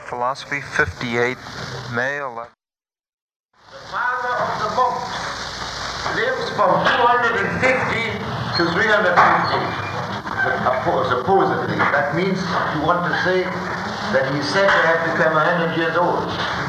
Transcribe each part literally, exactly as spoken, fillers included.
Philosophy fifty-eight, May eleventh. The father of the monks lives from two hundred fifty to three hundred fifty, supposedly. That means you want to say that he's said to have become one hundred years old.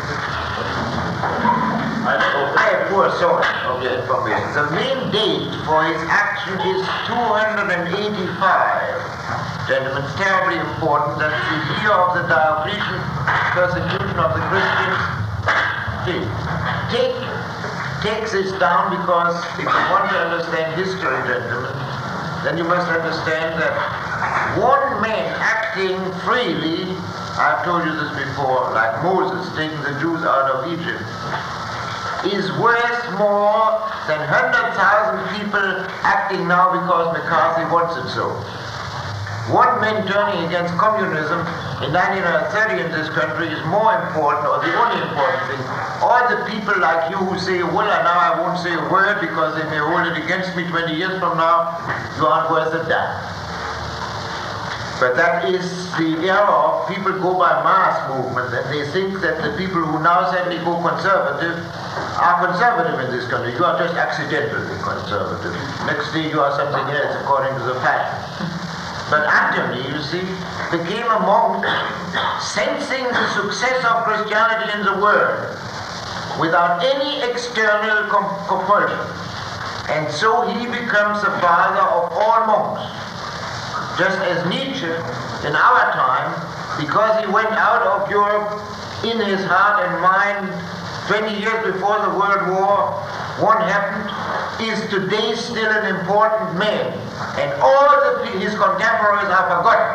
I have poor source of the information. The main date for his action is two hundred eighty-five. Gentlemen, it's terribly important that the year of the Diocletian persecution of the Christians, take, take, takes this down, because if you want to understand history, gentlemen, then you must understand that one man acting freely, I've told you this before, like Moses taking the Jews out of Egypt, is worth more than one hundred thousand people acting now because McCarthy wants it so. One man turning against communism in nineteen thirty in this country is more important, or the only important thing. All the people like you who say, well, now I won't say a word because they may hold it against me twenty years from now, you aren't worth a damn. But that is the error of people go by mass movement, and they think that the people who now suddenly go conservative are conservative in this country. You are just accidentally conservative. Next day you are something else according to the fashion. But Antony, you see, became a monk sensing the success of Christianity in the world without any external com compulsion. And so he becomes the father of all monks. Just as Nietzsche, in our time, because he went out of Europe in his heart and mind twenty years before the World War One happened, is today still an important man. And all the, his contemporaries are forgotten.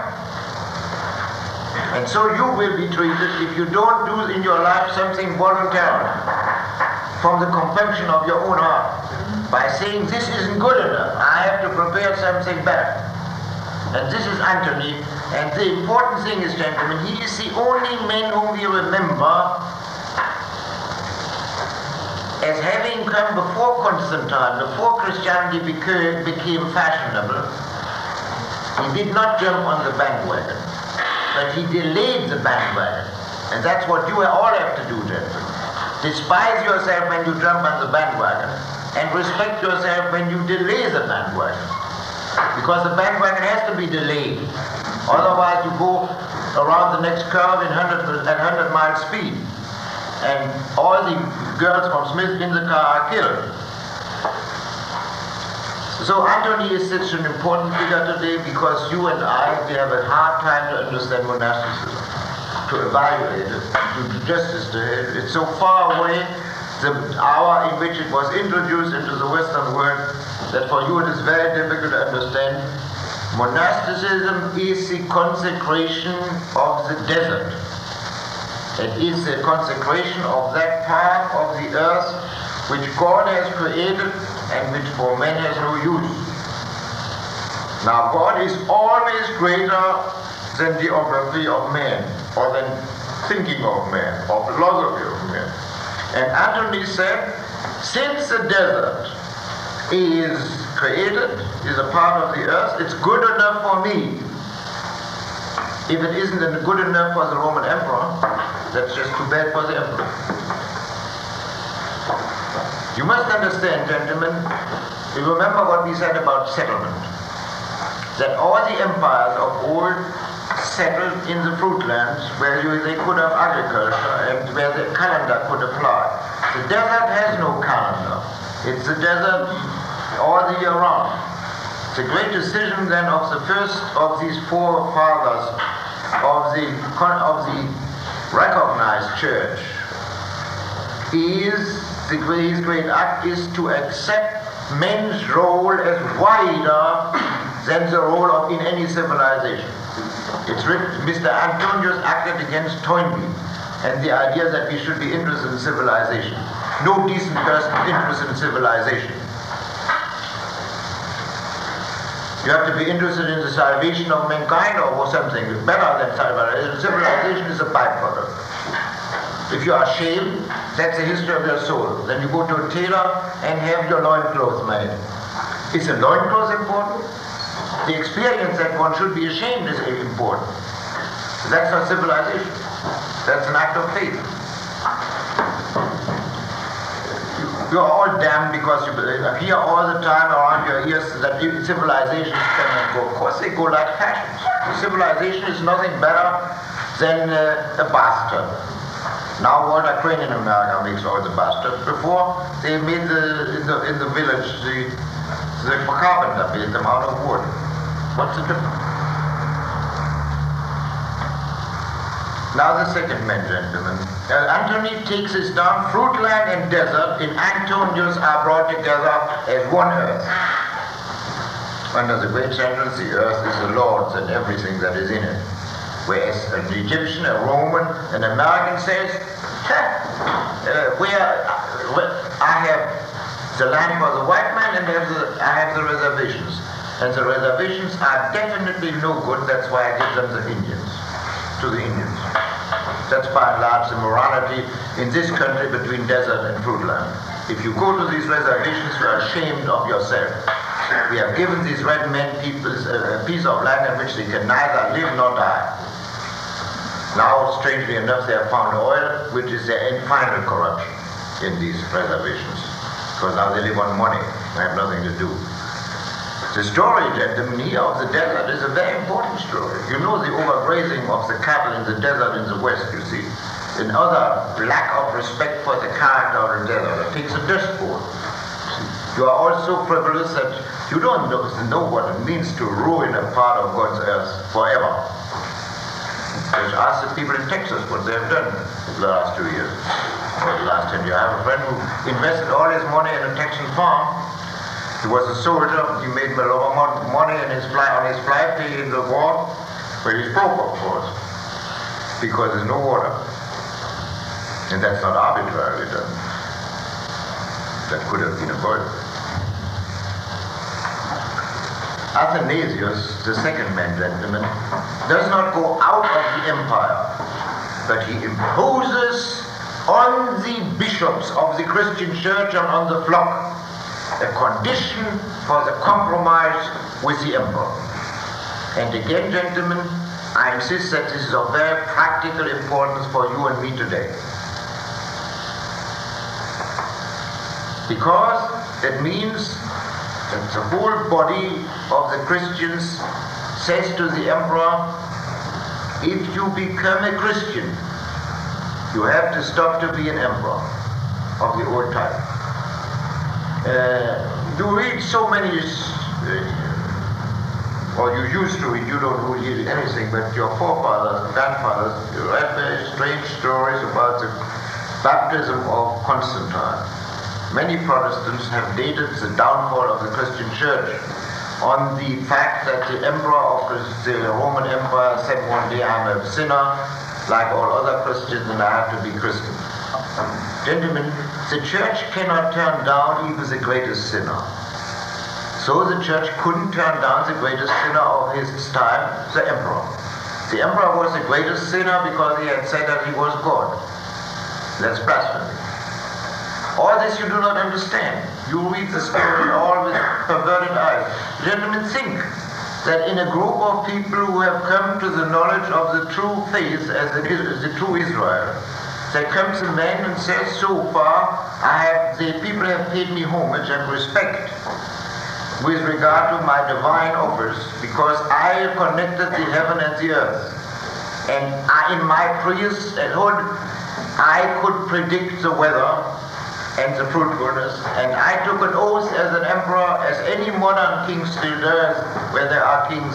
And so you will be treated, if you don't do in your life something voluntarily, from the compulsion of your own heart, by saying this isn't good enough, I have to prepare something better. And this is Antony, and the important thing is, gentlemen, he is the only man whom we remember as having come before Constantine, before Christianity became, became fashionable. He did not jump on the bandwagon, but he delayed the bandwagon. And that's what you all have to do, gentlemen. Despise yourself when you jump on the bandwagon, and respect yourself when you delay the bandwagon. Because the bandwagon has to be delayed. Otherwise you go around the next curve in one hundred, at one hundred mile speed. And all the girls from Smith in the car are killed. So Antony is such an important figure today because you and I, we have a hard time to understand monasticism, to evaluate it, to do justice to it. It's so far away, the hour in which it was introduced into the Western world, that for you it is very difficult to understand. Monasticism is the consecration of the desert. It is the consecration of that part of the earth which God has created and which for man has no use. Now God is always greater than geography of man, or than thinking of man, or philosophy of man. And Antony said, since the desert is created, is a part of the earth, it's good enough for me. If it isn't good enough for the Roman emperor, that's just too bad for the emperor. You must understand, gentlemen, you remember what we said about settlement, that all the empires of old settled in the fruitlands where you, they could have agriculture and where the calendar could apply. The desert has no calendar. It's the desert all the year round. The great decision then of the first of these four fathers of the, of the recognized church is, the, his great act is to accept men's role as wider than the role of in any civilization. It's written, Mister Antonius acted against Toynbee and the idea that we should be interested in civilization. No decent person is interested in civilization. You have to be interested in the salvation of mankind or something better than civilization. Civilization is a byproduct. If you are ashamed, that's the history of your soul. Then you go to a tailor and have your loincloth made. Is a loincloth important? The experience that one should be ashamed is important. That's not civilization. That's an act of faith. You are all damned because you hear all the time around your ears that civilizations come and go. Of course they go like fashions. Civilization is nothing better than uh, a bastard. Now Walter Crane in America makes all the bastards. Before they made the in the in the village the the carpenter made them out of wood. What's the difference? Now the second man, gentlemen. Uh, Antony takes us down. Fruitland and desert in Antonius are brought together as one earth. Under the great sentence, the earth is the Lord's and everything that is in it. Whereas an Egyptian, a Roman, an American says, uh, where, uh, where I have the land for the white man and have the, I have the reservations. And the reservations are definitely no good. That's why I give them the Indians, to the Indians. That's by and large the morality in this country between desert and fruitland. If you go to these reservations, you are ashamed of yourself. We have given these red men peoples a piece of land in which they can neither live nor die. Now, strangely enough, they have found oil, which is their final corruption in these reservations. Because now they live on money, they have nothing to do. The story, gentlemen, here of the desert is a very important story. You know the overgrazing of the cattle in the desert in the West, you see. Another lack of respect for the character of the desert. It takes a dust bowl. You are all so frivolous that you don't know, know what it means to ruin a part of God's earth forever. Just ask the people in Texas what they have done the last two years, or the last ten years. I have a friend who invested all his money in a Texan farm. He was a soldier. He made a lot of money in his flight, on his flight in the war, but he's broke, of course, because there's no water. And that's not arbitrarily done. That could have been avoided. Athanasius, the second man, gentlemen, does not go out of the empire, but he imposes on the bishops of the Christian church and on the flock a condition for the compromise with the emperor. And again, gentlemen, I insist that this is of very practical importance for you and me today. Because it means that the whole body of the Christians says to the emperor, if you become a Christian, you have to stop to be an emperor of the old type. Uh, you read so many, uh, or you used to read, you don't read anything, but your forefathers and grandfathers, you read very strange stories about the baptism of Constantine. Many Protestants have dated the downfall of the Christian church on the fact that the emperor of the Roman Empire said one day, I'm a sinner like all other Christians and I have to be Christian. Gentlemen, the church cannot turn down even the greatest sinner. So the church couldn't turn down the greatest sinner of his time, the emperor. The emperor was the greatest sinner because he had said that he was God. That's blasphemy. All this you do not understand. You read the story all with perverted eyes. Gentlemen, think that in a group of people who have come to the knowledge of the true faith as it is, the true Israel, there comes a man and says, so far, I have, the people have paid me homage and respect with regard to my divine offers, because I connected the heaven and the earth. And I, in my priesthood, I could predict the weather and the fruitfulness. And I took an oath as an emperor, as any modern king still does, where there are kings,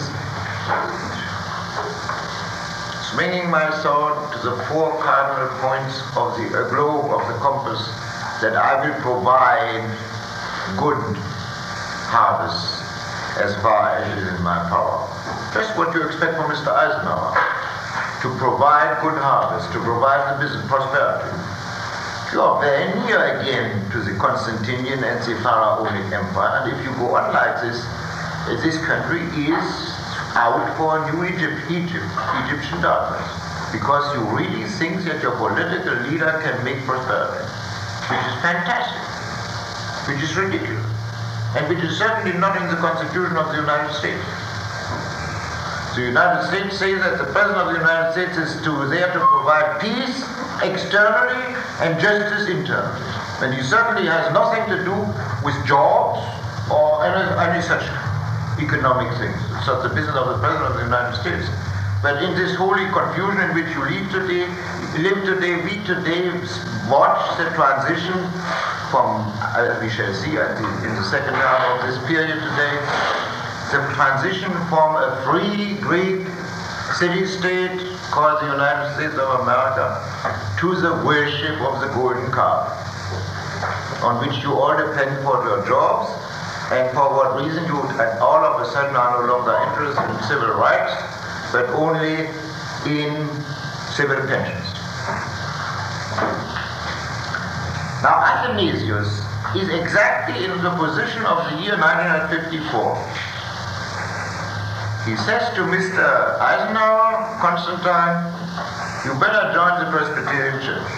swinging my sword to the four cardinal points of the uh, globe of the compass, that I will provide good harvest as far as it is in my power. Just what you expect from Mister Eisenhower, to provide good harvest, to provide the business prosperity. You are very near again to the Constantinian and the Pharaonic Empire, and if you go on like this, this country is out for a new Egypt, Egypt, Egyptian darkness, because you really think that your political leader can make prosperity, which is fantastic, which is ridiculous, and which is certainly not in the Constitution of the United States. The United States says that the President of the United States is to, there to provide peace externally and justice internally. And he certainly has nothing to do with jobs or any, any such economic things. It's not the business of the President of the United States. But in this holy confusion in which you live today, live today, we today watch the transition from, uh, we shall see at the, in the second half of this period today, the transition from a free Greek city-state called the United States of America to the worship of the golden calf, on which you all depend for your jobs, and for what reason you all of a sudden are no longer interested in civil rights, but only in civil pensions. Now Athanasius is exactly in the position of the year nineteen fifty-four. He says to Mister Eisenhower, Constantine, you better join the Presbyterian Church.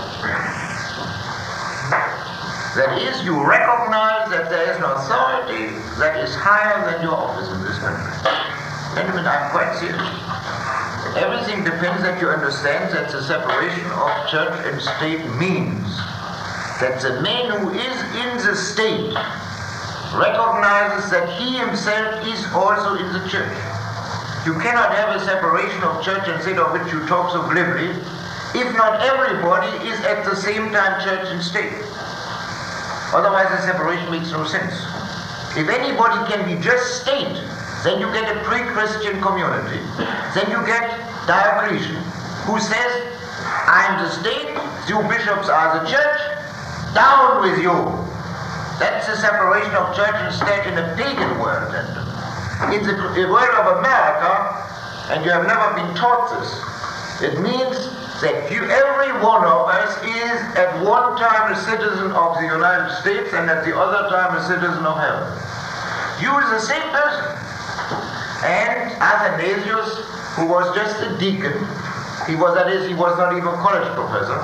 That is, you recognize that there is an authority that is higher than your office in this country. Gentlemen, I'm quite serious. Everything depends that you understand that the separation of church and state means that the man who is in the state recognizes that he himself is also in the church. You cannot have a separation of church and state of which you talk so glibly if not everybody is at the same time church and state. Otherwise the separation makes no sense. If anybody can be just state, then you get a pre-Christian community. Then you get Diocletian, who says, I'm the state, you bishops are the church, down with you. That's the separation of church and state in a pagan world. In the, the world of America, and you have never been taught this, it means that you, every one of us is at one time a citizen of the United States and at the other time a citizen of heaven. You is the same person. And Athanasius, who was just a deacon, he was, that is, he was not even a college professor,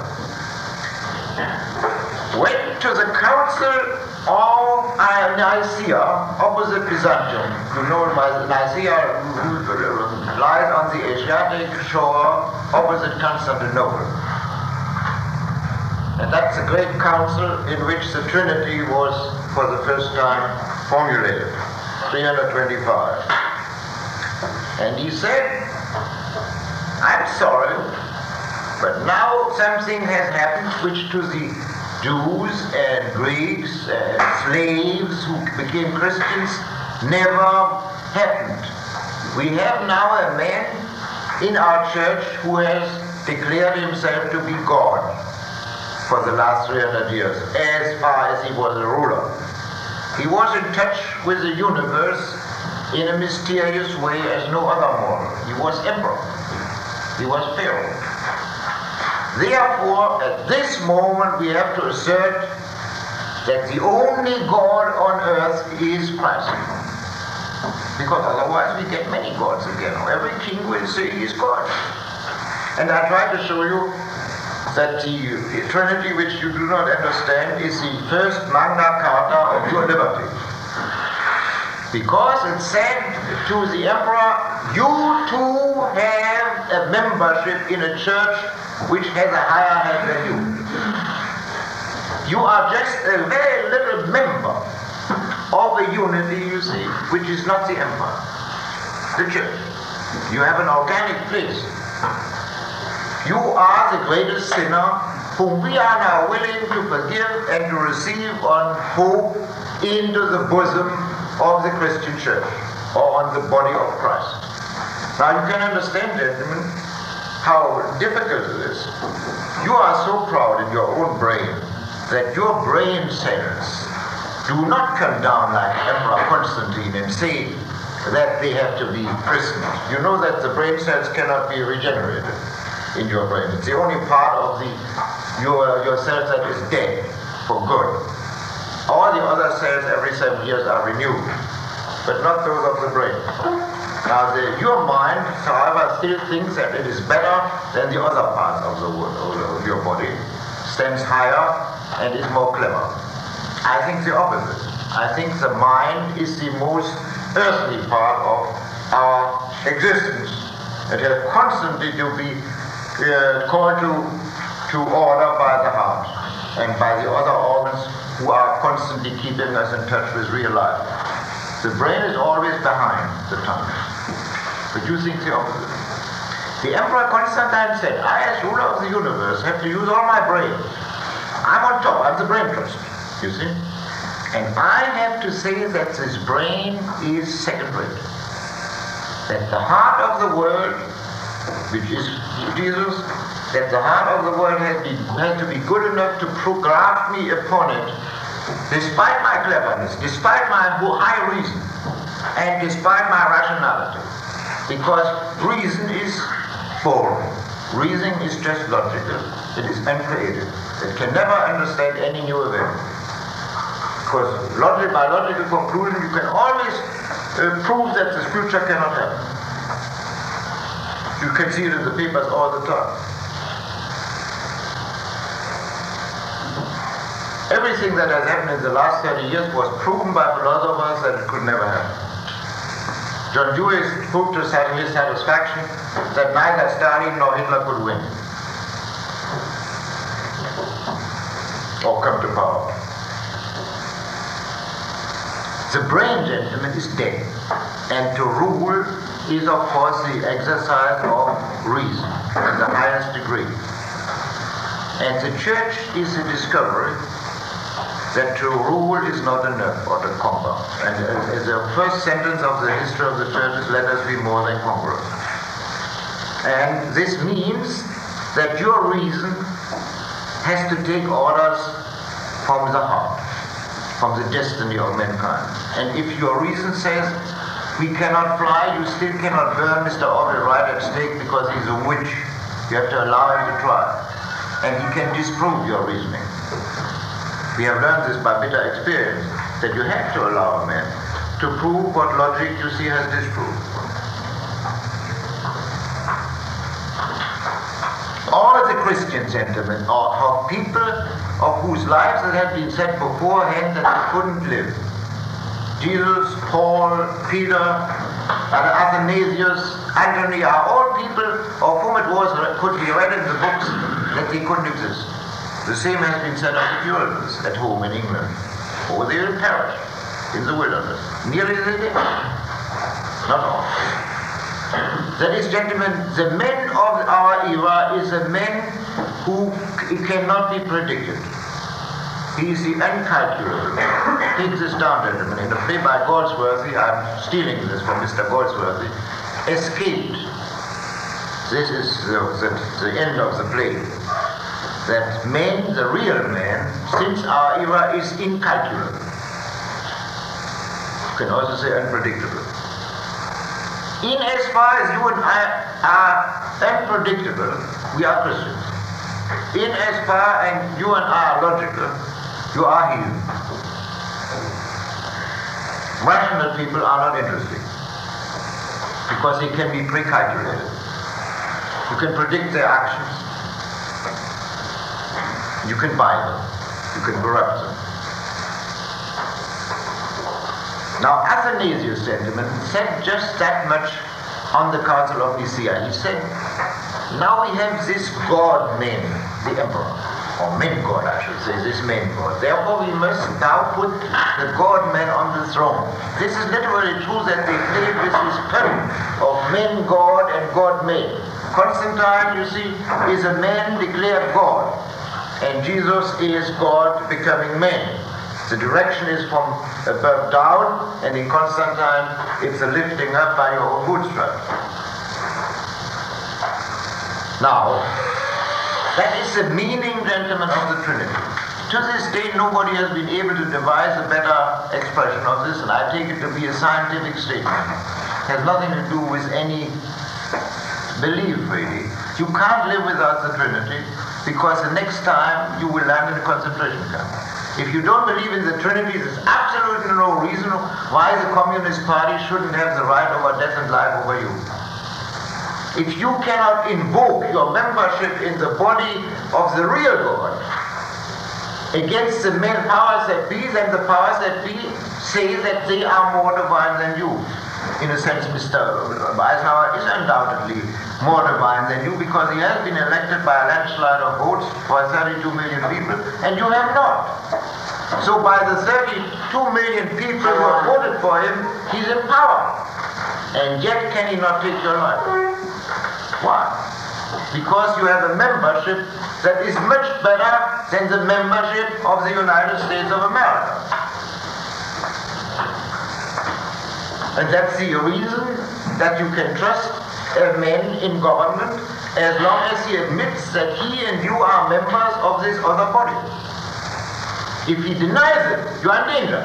went to the council of Nicaea, opposite Byzantium. You know, Nicaea lies on the Asiatic shore, opposite Constantinople. And that's the great council in which the Trinity was, for the first time, formulated, three twenty-five. And he said, I'm sorry, but now something has happened which to the Jews and Greeks and slaves who became Christians never happened. We have now a man in our church who has declared himself to be God for the last three hundred years, as far as he was a ruler. He was in touch with the universe in a mysterious way as no other mortal. He was emperor. He was pharaoh. Therefore, at this moment, we have to assert that the only God on earth is Christ. Because otherwise we get many gods again. Every king will say he is God. And I try to show you that the Trinity, which you do not understand, is the first Magna Carta of your liberty. Because it said to the emperor, you too have a membership in a church which has a higher head than you. You are just a very little member of a unity, you see, which is not the empire, the church. You have an organic place. You are the greatest sinner whom we are now willing to forgive and to receive on hope into the bosom of the Christian church, or on the body of Christ. Now you can understand, gentlemen, how difficult it is. You are so proud in your own brain that your brain cells do not come down like Emperor Constantine and say that they have to be christened. You know that the brain cells cannot be regenerated in your brain. It's the only part of the your, your cells that is dead for good. All the other cells every seven years are renewed, but not those of the brain. Now, the, your mind, however, still thinks that it is better than the other parts of the world, of your body, stands higher and is more clever. I think the opposite. I think the mind is the most earthly part of our existence, that have constantly to be uh, called to, to order by the heart and by the other organs who are constantly keeping us in touch with real life. The brain is always behind the tongue, but you think the opposite. The Emperor Constantine said, I as ruler of the universe have to use all my brain. I'm on top, I'm the brain trust, you see. And I have to say that this brain is second-rate. That the heart of the world, which is Jesus, that the heart of the world has, been, has to be good enough to graft me upon it, despite my cleverness, despite my high reason, and despite my rationality. Because reason is boring. Reason is just logical. It is uncreative. It can never understand any new event. Because logic, by logical conclusion, you can always uh, prove that the future cannot happen. You can see it in the papers all the time. Everything that has happened in the last thirty years was proven by philosophers that it could never happen. John Dewey proved to his satisfaction that neither Stalin nor Hitler could win or come to power. The brain, gentlemen, is dead, and to rule is, of course, the exercise of reason in the highest degree. And the church is the discovery that to rule is not enough, or to conquer. And uh, the first sentence of the history of the church is, let us be more than conquerors. And this means that your reason has to take orders from the heart, from the destiny of mankind. And if your reason says, we cannot fly, you still cannot burn Mister Orwell right at stake because he's a witch. You have to allow him to try. And he can disprove your reasoning. We have learned this by bitter experience, that you have to allow a man to prove what logic you see has disproved. All of the Christian sentiment are, are people of whose lives it had been said beforehand that they couldn't live. Jesus, Paul, Peter, Athanasius, Antony are all people of whom it was could be read in the books that they couldn't exist. The same has been said of the Puritans at home in England, or they will perish in the wilderness. Nearly they did. Not all. That is, gentlemen, the men of our era is a man who cannot be predicted. He is the incalculable. Take this down, gentlemen. In a play by Goldsworthy, I'm stealing this from Mister Goldsworthy, Escaped. This is the, the, the end of the play. That man, the real man, since our era is incalculable. You can also say unpredictable. In as far as you and I are unpredictable, we are Christians. In as far as you and I are logical, you are heathen. Rational people are not interesting because they can be pre-calculated. You can predict their actions. You can buy them. You can corrupt them. Now, Athanasius, gentlemen, said just that much on the Council of Nicaea. He said, now we have this God-man, the emperor, or man-god, I should say, this man-god. Therefore, we must now put the God-man on the throne. This is literally true that they played with this pun of man-god and God-man. Constantine, you see, is a man declared God. And Jesus is God becoming man. The direction is from above down, and in Constantine, it's a lifting up by your own bootstraps. Now, that is the meaning, gentlemen, of the Trinity. To this day, nobody has been able to devise a better expression of this, and I take it to be a scientific statement. It has nothing to do with any belief, really. You can't live without the Trinity, because the next time you will land in a concentration camp. If you don't believe in the Trinity, there's absolutely no reason why the Communist Party shouldn't have the right over death and life over you. If you cannot invoke your membership in the body of the real God against the men powers that be, then the powers that be say that they are more divine than you. in a sense, Mister Eisenhower is undoubtedly more divine than you because he has been elected by a landslide of votes by thirty-two million people, and you have not. So by the thirty-two million people who have voted for him, he's in power. And yet can he not take your life? Why? Because you have a membership that is much better than the membership of the United States of America. And that's the reason that you can trust a man in government as long as he admits that he and you are members of this other body. If he denies it, you are in danger.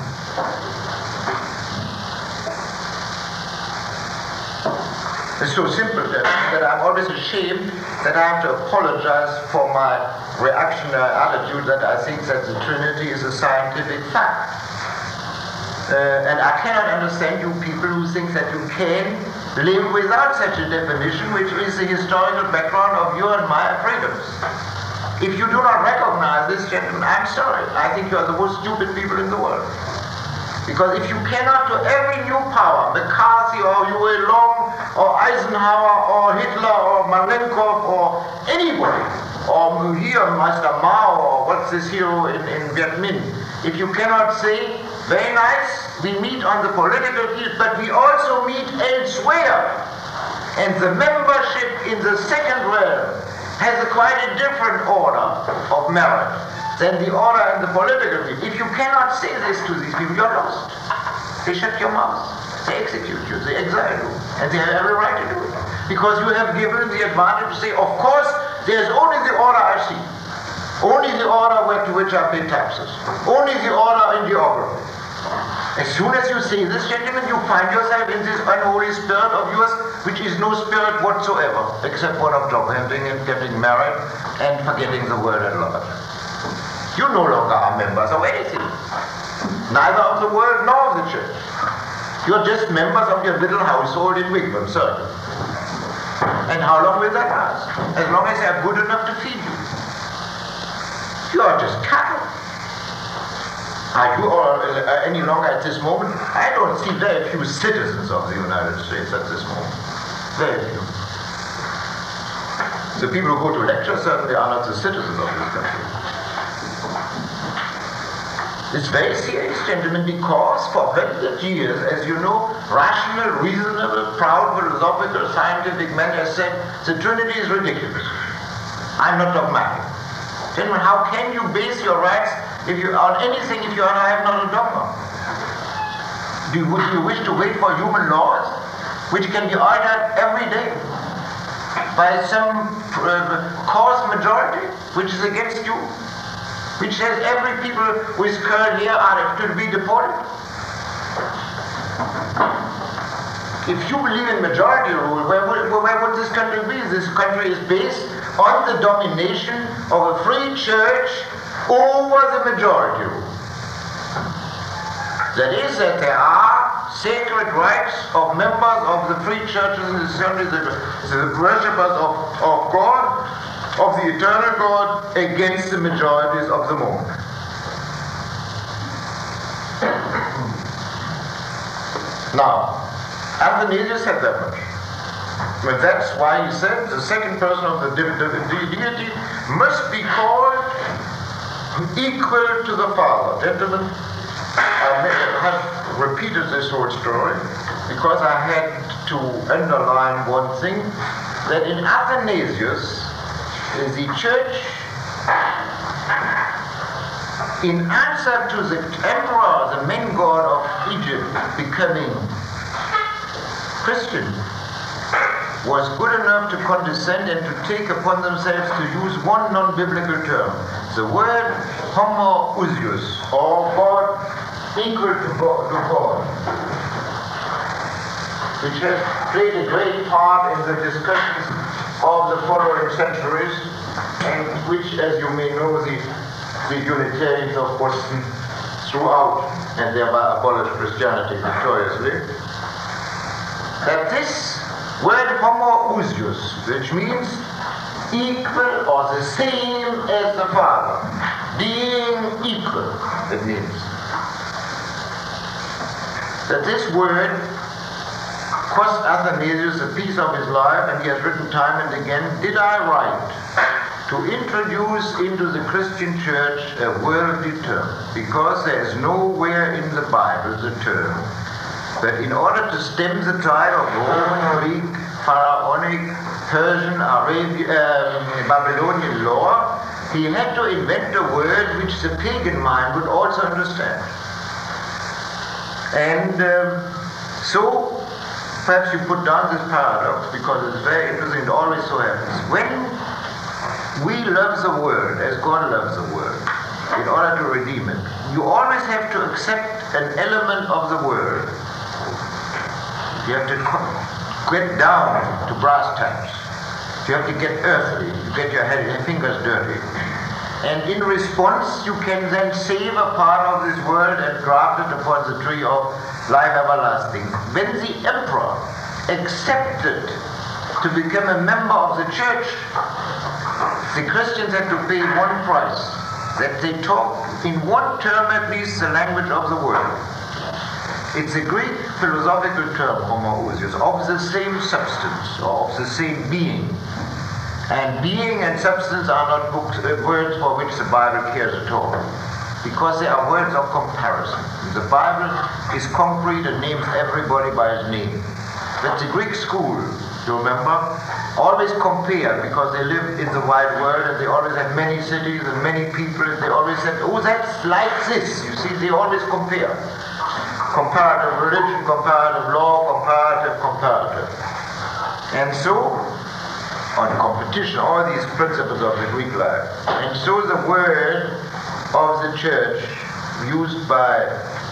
It's so simple that, that I'm always ashamed that I have to apologize for my reactionary attitude that I think that the Trinity is a scientific fact. Uh, and I cannot understand you people who think that you can live without such a definition, which is the historical background of your and my freedoms. If you do not recognize this, gentlemen, I'm sorry. I think you are the most stupid people in the world. Because if you cannot, to every new power, McCarthy or Huey Long or Eisenhower or Hitler or Malenkov or anybody, or here Master Mao or what's this hero in, in Viet Minh, if you cannot say, very nice, we meet on the political field, but we also meet elsewhere. And the membership in the second realm has a quite a different order of merit than the order in the political field. If you cannot say this to these people, you're lost. They shut your mouth. They execute you. They exile you. And they have every right to do it. Because you have given the advantage to say, of course, there's only the order I see. Only the order to which I pay taxes. Only the order in geography. As soon as you say this, gentlemen, you find yourself in this unholy spirit of yours, which is no spirit whatsoever, except one of job hunting and getting married and forgetting the world at large. You no longer are members of anything, neither of the world nor of the church. You're just members of your little household in Wigwam, certainly. And how long will that last? As long as they are good enough to feed you. You are just cattle. Are you all uh, any longer at this moment? I don't see very few citizens of the United States at this moment. Very few. The people who go to lecture certainly are not the citizens of this country. It's very serious, gentlemen, because for hundred years, as you know, rational, reasonable, proud, philosophical, scientific men have said the Trinity is ridiculous. I'm not dogmatic. Gentlemen, how can you base your rights if you on anything if you have not a dogma? Do you, would you wish to wait for human laws, which can be altered every day by some uh, coarse majority, which is against you, which says every people with curled hair are to be deported? If you believe in majority rule, where would, where would this country be? This country is based on the domination of a free church over the majority rule. That is, that there are sacred rights of members of the free churches in this country, the, the worshippers of, of God, of the eternal God, against the majorities of the moment. Now, Athanasius said that much. But that's why he said the second person of the deity must be called equal to the Father. Gentlemen, I have repeated this whole story because I had to underline one thing, that in Athanasius, the church, in answer to the emperor, the main god of Egypt, becoming Christian, was good enough to condescend and to take upon themselves to use one non-biblical term, the word homoousios, or God equal to God, which has played a great part in the discussions of the following centuries, and which, as you may know, the, the Unitarians of Boston threw out and thereby abolished Christianity victoriously. That this word homoousios, which means equal or the same as the Father, being equal, it means that this word cost Athanasius a piece of his life, and he has written time and again, did I write to introduce into the Christian church a worldly term, because there is nowhere in the Bible the term that in order to stem the tide of Roman, Greek, Pharaonic, Persian, Arabian, um, Babylonian law, he had to invent a word which the pagan mind would also understand. And um, so, perhaps you put down this paradox because it's very interesting, it always so happens. When we love the world as God loves the world, in order to redeem it, you always have to accept an element of the world. You have to get down to brass tacks. You have to get earthly, you get your, head, your fingers dirty. And in response, you can then save a part of this world and graft it upon the tree of life everlasting. When the emperor accepted to become a member of the church, the Christians had to pay one price, that they talk in one term at least the language of the world. It's a Greek philosophical term, homoousios, of the same substance, or of the same being. And being and substance are not books, uh, words for which the Bible cares at all, because they are words of comparison. The Bible is concrete and names everybody by his name. But the Greek school, you remember, always compare, because they live in the wide world and they always have many cities and many people, and they always said, oh, that's like this. You see, they always compare. Comparative religion, comparative law, comparative, comparative. And so, on competition, all these principles of the Greek life. And so the word of the church used by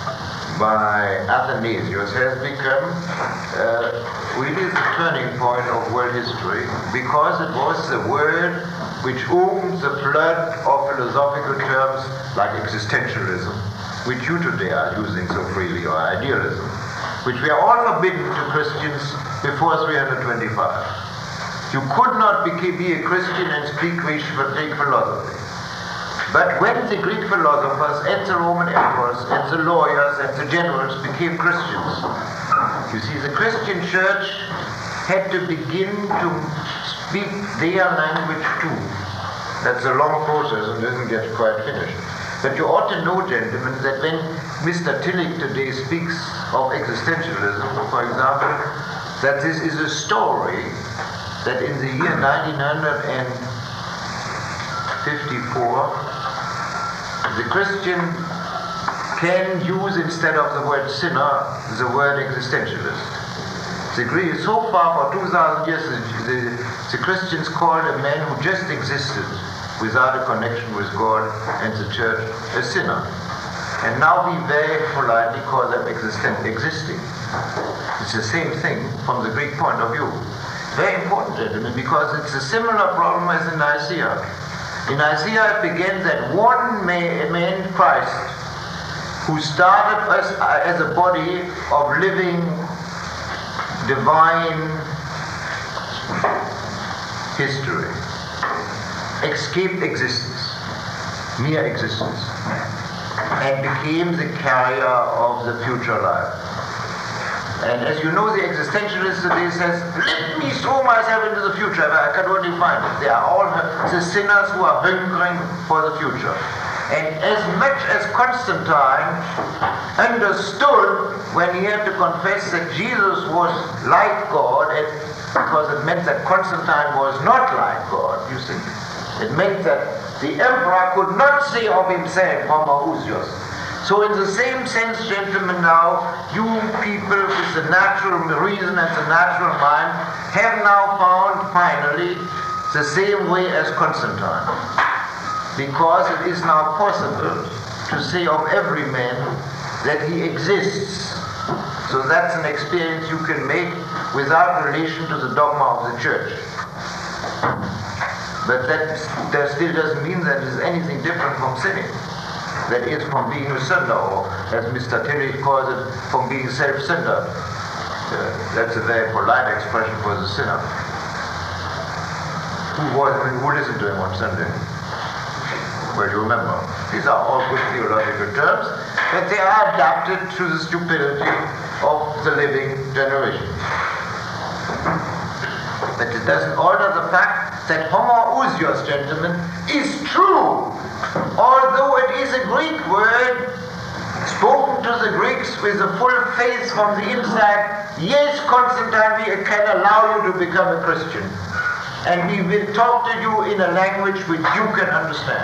by Athanasius has become uh, really the turning point of world history, because it was the word which opened the flood of philosophical terms like existentialism, which you today are using so freely, or idealism, which were all forbidden to Christians before three hundred twenty-five. You could not be, be a Christian and speak Greek philosophy. But when the Greek philosophers and the Roman emperors and the lawyers and the generals became Christians, you see, the Christian church had to begin to speak their language too. That's a long process and doesn't get quite finished. But you ought to know, gentlemen, that when Mister Tillich today speaks of existentialism, for example, that this is a story that in the year nineteen fifty-four, the Christian can use, instead of the word sinner, the word existentialist. The Greek, so far for two thousand years, the, the, the Christians called a man who just existed without a connection with God and the church a sinner. And now we very politely call them existen existing. It's the same thing from the Greek point of view. Very important, gentlemen, because it's a similar problem as in Nicaea. In Nicaea it began that one man, man Christ, who started us as a body of living, divine history, escaped existence, mere existence, and became the carrier of the future life. And as you know, the existentialist today says, let me throw myself into the future, but I can only find it. They are all the sinners who are hungering for the future. And as much as Constantine understood when he had to confess that Jesus was like God, and because it meant that Constantine was not like God, you see. It meant that the emperor could not say of himself, homoousios. So in the same sense, gentlemen, now, you people with the natural reason and the natural mind have now found, finally, the same way as Constantine. Because it is now possible to say of every man that he exists. So that's an experience you can make without relation to the dogma of the church. But that, that still doesn't mean that it's anything different from sinning. That is, from being a sinner, or as Mister Tillich calls it, from being self-centered. Uh, that's a very polite expression for the sinner. Who was, who listened to him on Sunday? Well, you remember. These are all good theological terms, but they are adapted to the stupidity of the living generation. doesn't alter the fact that homoousios, gentlemen, is true, although it is a Greek word spoken to the Greeks with a full faith from the inside. Yes, Constantine, we can allow you to become a Christian, and we will talk to you in a language which you can understand.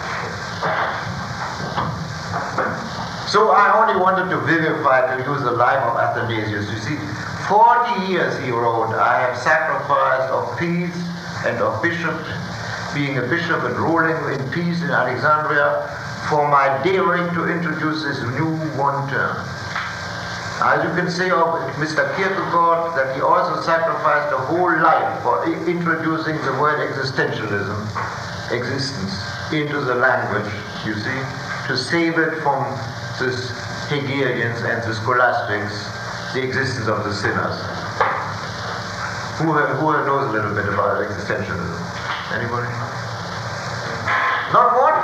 So I only wanted to vivify, to use the life of Athanasius. You see, forty years, he wrote, I have sacrificed of peace and of bishop, being a bishop and ruling in peace in Alexandria, for my daring to introduce this new one term. As you can say of Mister Kierkegaard, that he also sacrificed a whole life for introducing the word existentialism, existence, into the language, you see, to save it from the Hegelians and the scholastics, the existence of the sinners. Who, who knows a little bit about existentialism? Anybody? Not one?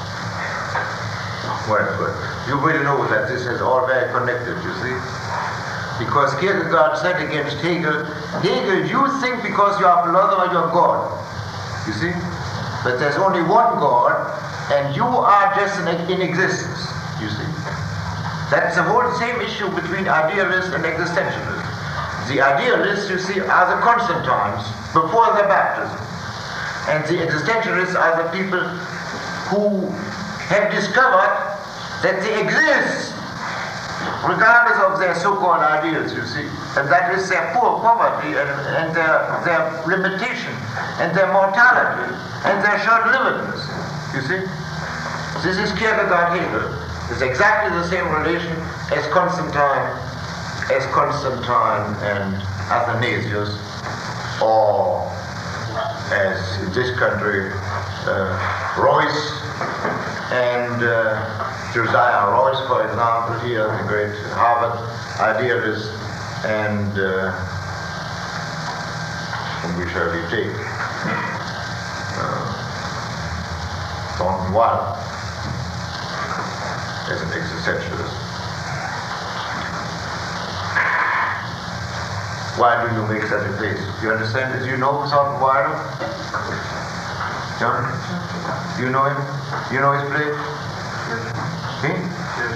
Well, good. You will know that this is all very connected, you see. Because Kierkegaard said against Hegel, Hegel, you think because you are a philosopher, you're God. You see? But there's only one God, and you are just in, in existence, you see. That's the whole same issue between idealists and existentialists. The idealists, you see, are the Constantines before their baptism. And the existentialists are the people who have discovered that they exist, regardless of their so-called ideals, you see. And that is their poor poverty and, and their, their limitation and their mortality and their short-livedness, you see. This is Kierkegaard Hegel. It's exactly the same relation as Constantine, as Constantine and Athanasius, or as in this country, uh, Royce and uh, Josiah Royce, for example, here, the great Harvard idealist, and uh, whom we shall we take? Uh, Thornton Wilder as an existentialist. Why do you make such a face? You understand? Do you know Thornton Wilder? John? Do you know him? You know his play? Yes. Me? Yes.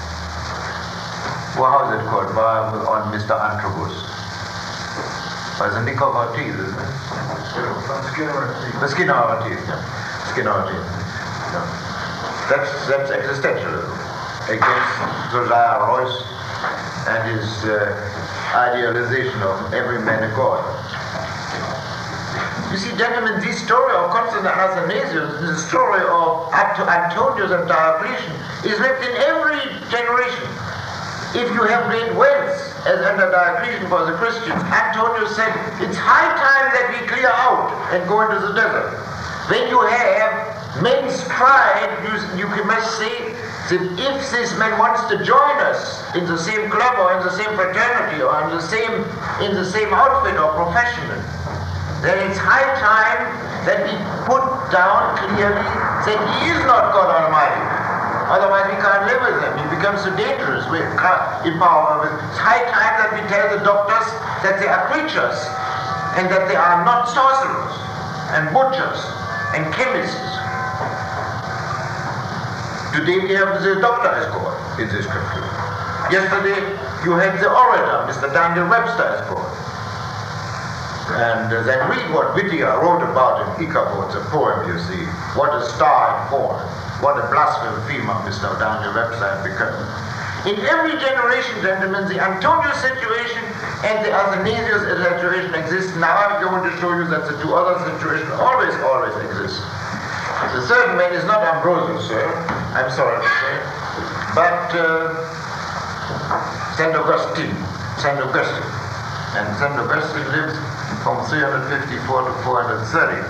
Well, how is it called? By, on Mister Antrobus. By the Nick of our teeth, isn't it? Skin of our teeth. The skin of our teeth, yeah. Skin of our teeth. Yeah. That's, that's existentialism against Josiah Royce and his uh, idealization of every man a god. You see, gentlemen, this story of Constantine Athanasius, the story of Antonius and Diocletian, is lived in every generation. If you have made wealth, as under Diocletian for the Christians, Antonius said, it's high time that we clear out and go into the desert. When you have men's pride, you, you must say that if this man wants to join us in the same club or in the same fraternity or in the same in the same outfit or profession, then it's high time that we put down clearly that he is not God Almighty. Otherwise we can't live with him. He becomes so dangerous. We can't empower him. It's high time that we tell the doctors that they are creatures and that they are not sorcerers and butchers and chemists. Today we have the doctor as God in this country. Yesterday you had the orator, Mister Daniel Webster as God. And uh, then read what Whittier wrote about in Ichabod, the poem, you see. What a star had fallen. What a blasphemer Mister Daniel Webster had become. In every generation, gentlemen, the Antonius situation and the Athanasius situation exist. Now I'm going to show you that the two other situations always, always exist. The third man is not Ambrosius, sir. I'm sorry to say. But uh, Saint Augustine. Saint Augustine. And Saint Augustine lived from three hundred fifty-four to four hundred thirty.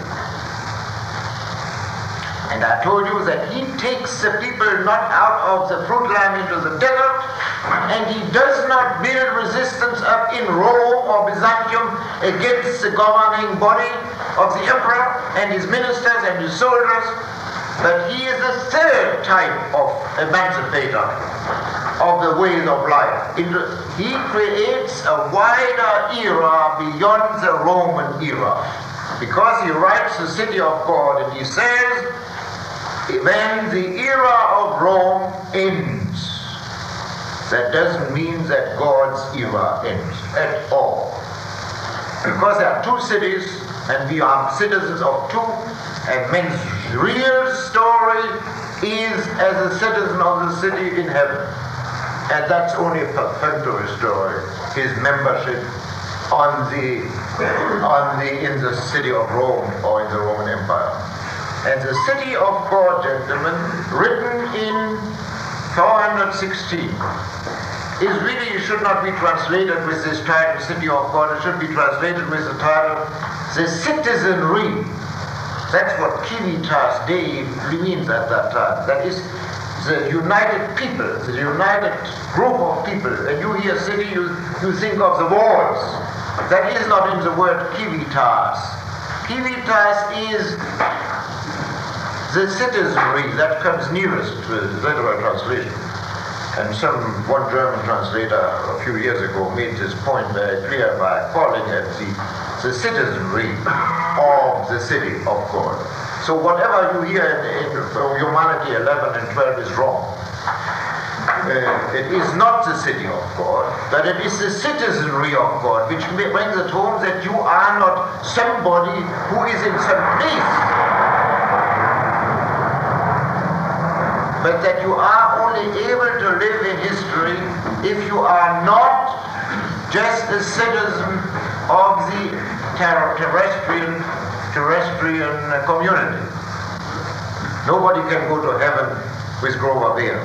And I told you that he takes the people not out of the fruit land into the desert, and he does not build resistance up in Rome or Byzantium against the governing body of the emperor and his ministers and his soldiers, but he is the third type of emancipator. of the ways of life. He creates a wider era beyond the Roman era, because he writes the city of God, and he says, when the era of Rome ends, that doesn't mean that God's era ends at all. Because there are two cities, and we are citizens of two, and man's real story is as a citizen of the city in heaven. And that's only a perfunctory story, his membership on the, on the, in the city of Rome or in the Roman Empire. And the city of God, gentlemen, written in four sixteen, is really, it should not be translated with this title, City of God. It should be translated with the title, The Citizenry. That's what Civitas Dei means at that time. That is the united people, the united group of people. And you hear city, you, you think of the walls. That is not in the word Civitas. Civitas is the citizenry that comes nearest to the literal translation. And some, one German translator a few years ago made this point very clear by calling it the, the citizenry of the city of God. So whatever you hear in, in Humanity eleven and twelve is wrong. Uh, it is not the city of God, but it is the citizenry of God, which brings it home that you are not somebody who is in some place, but that you are only able to live in history if you are not just a citizen of the ter terrestrial, terrestrial community. Nobody can go to heaven with Grover Beer.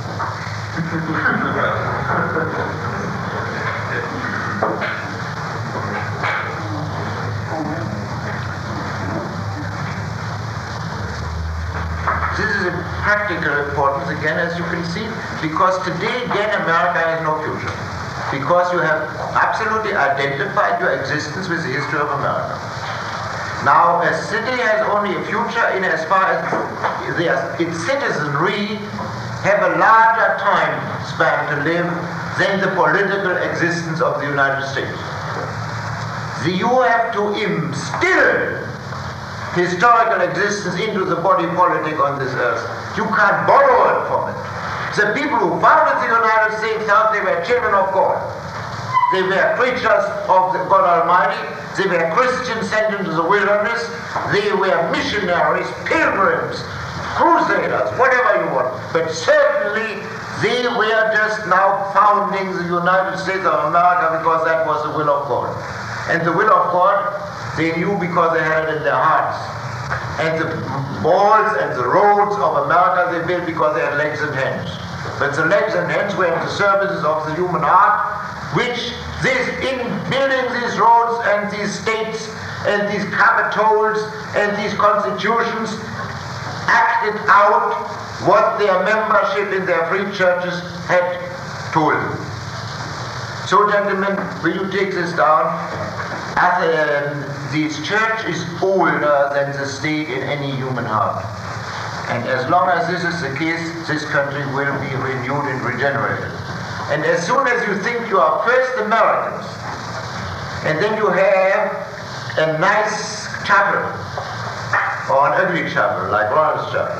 This is a practical importance, again, as you can see, because today, again, America has no future. Because you have absolutely identified your existence with the history of America. Now, a city has only a future in as far as its citizenry have a larger time span to live than the political existence of the United States. The, you have to instill historical existence into the body politic on this earth. You can't borrow it from it. The people who founded the United States thought they were children of God. They were preachers of the God Almighty. They were Christians sent into the wilderness. They were missionaries, pilgrims, crusaders, whatever you want. But certainly they were just now founding the United States of America because that was the will of God. And the will of God they knew because they had it in their hearts. And the malls and the roads of America they built because they had legs and hands. But the legs and hands were in the services of the human heart, which this, in building these roads and these states and these capitols and these constitutions, acted out what their membership in their free churches had told them. So, gentlemen, will you take this down? As, um, this church is older than the state in any human heart. And as long as this is the case, this country will be renewed and regenerated. And as soon as you think you are first Americans, and then you have a nice chapel, or an ugly chapel, like Royal's Chapel,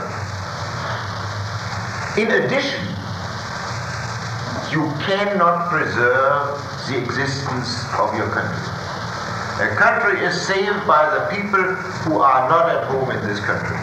in addition, you cannot preserve the existence of your country. A country is saved by the people who are not at home in this country,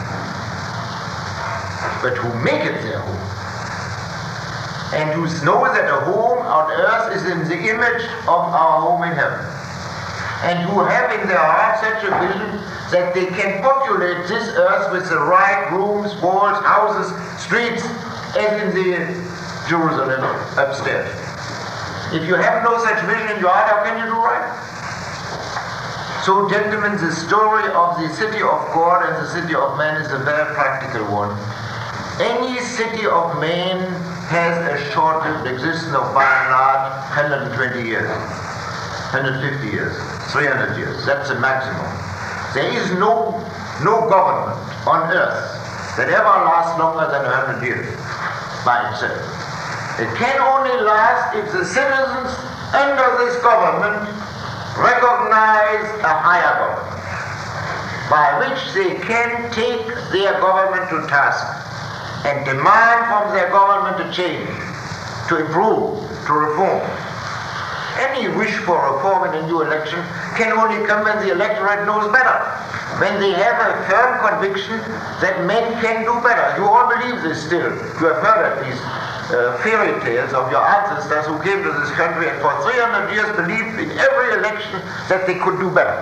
but who make it their home, and who know that a home on earth is in the image of our home in heaven, and who have in their heart such a vision that they can populate this earth with the right rooms, walls, houses, streets, as in the Jerusalem upstairs. If you have no such vision in your heart, how can you do right? So, gentlemen, the story of the city of God and the city of man is a very practical one. Any city of man has a short-lived existence of, by and large, one hundred twenty years, one hundred fifty years, three hundred years. That's the maximum. There is no, no government on earth that ever lasts longer than one hundred years by itself. It can only last if the citizens under this government recognize a higher government, by which they can take their government to task and demand from their government to change, to improve, to reform. Any wish for reform in a new election can only come when the electorate knows better, when they have a firm conviction that men can do better. You all believe this still. You have heard at least uh, fairy tales of your ancestors who came to this country and for three hundred years believed in every election that they could do better.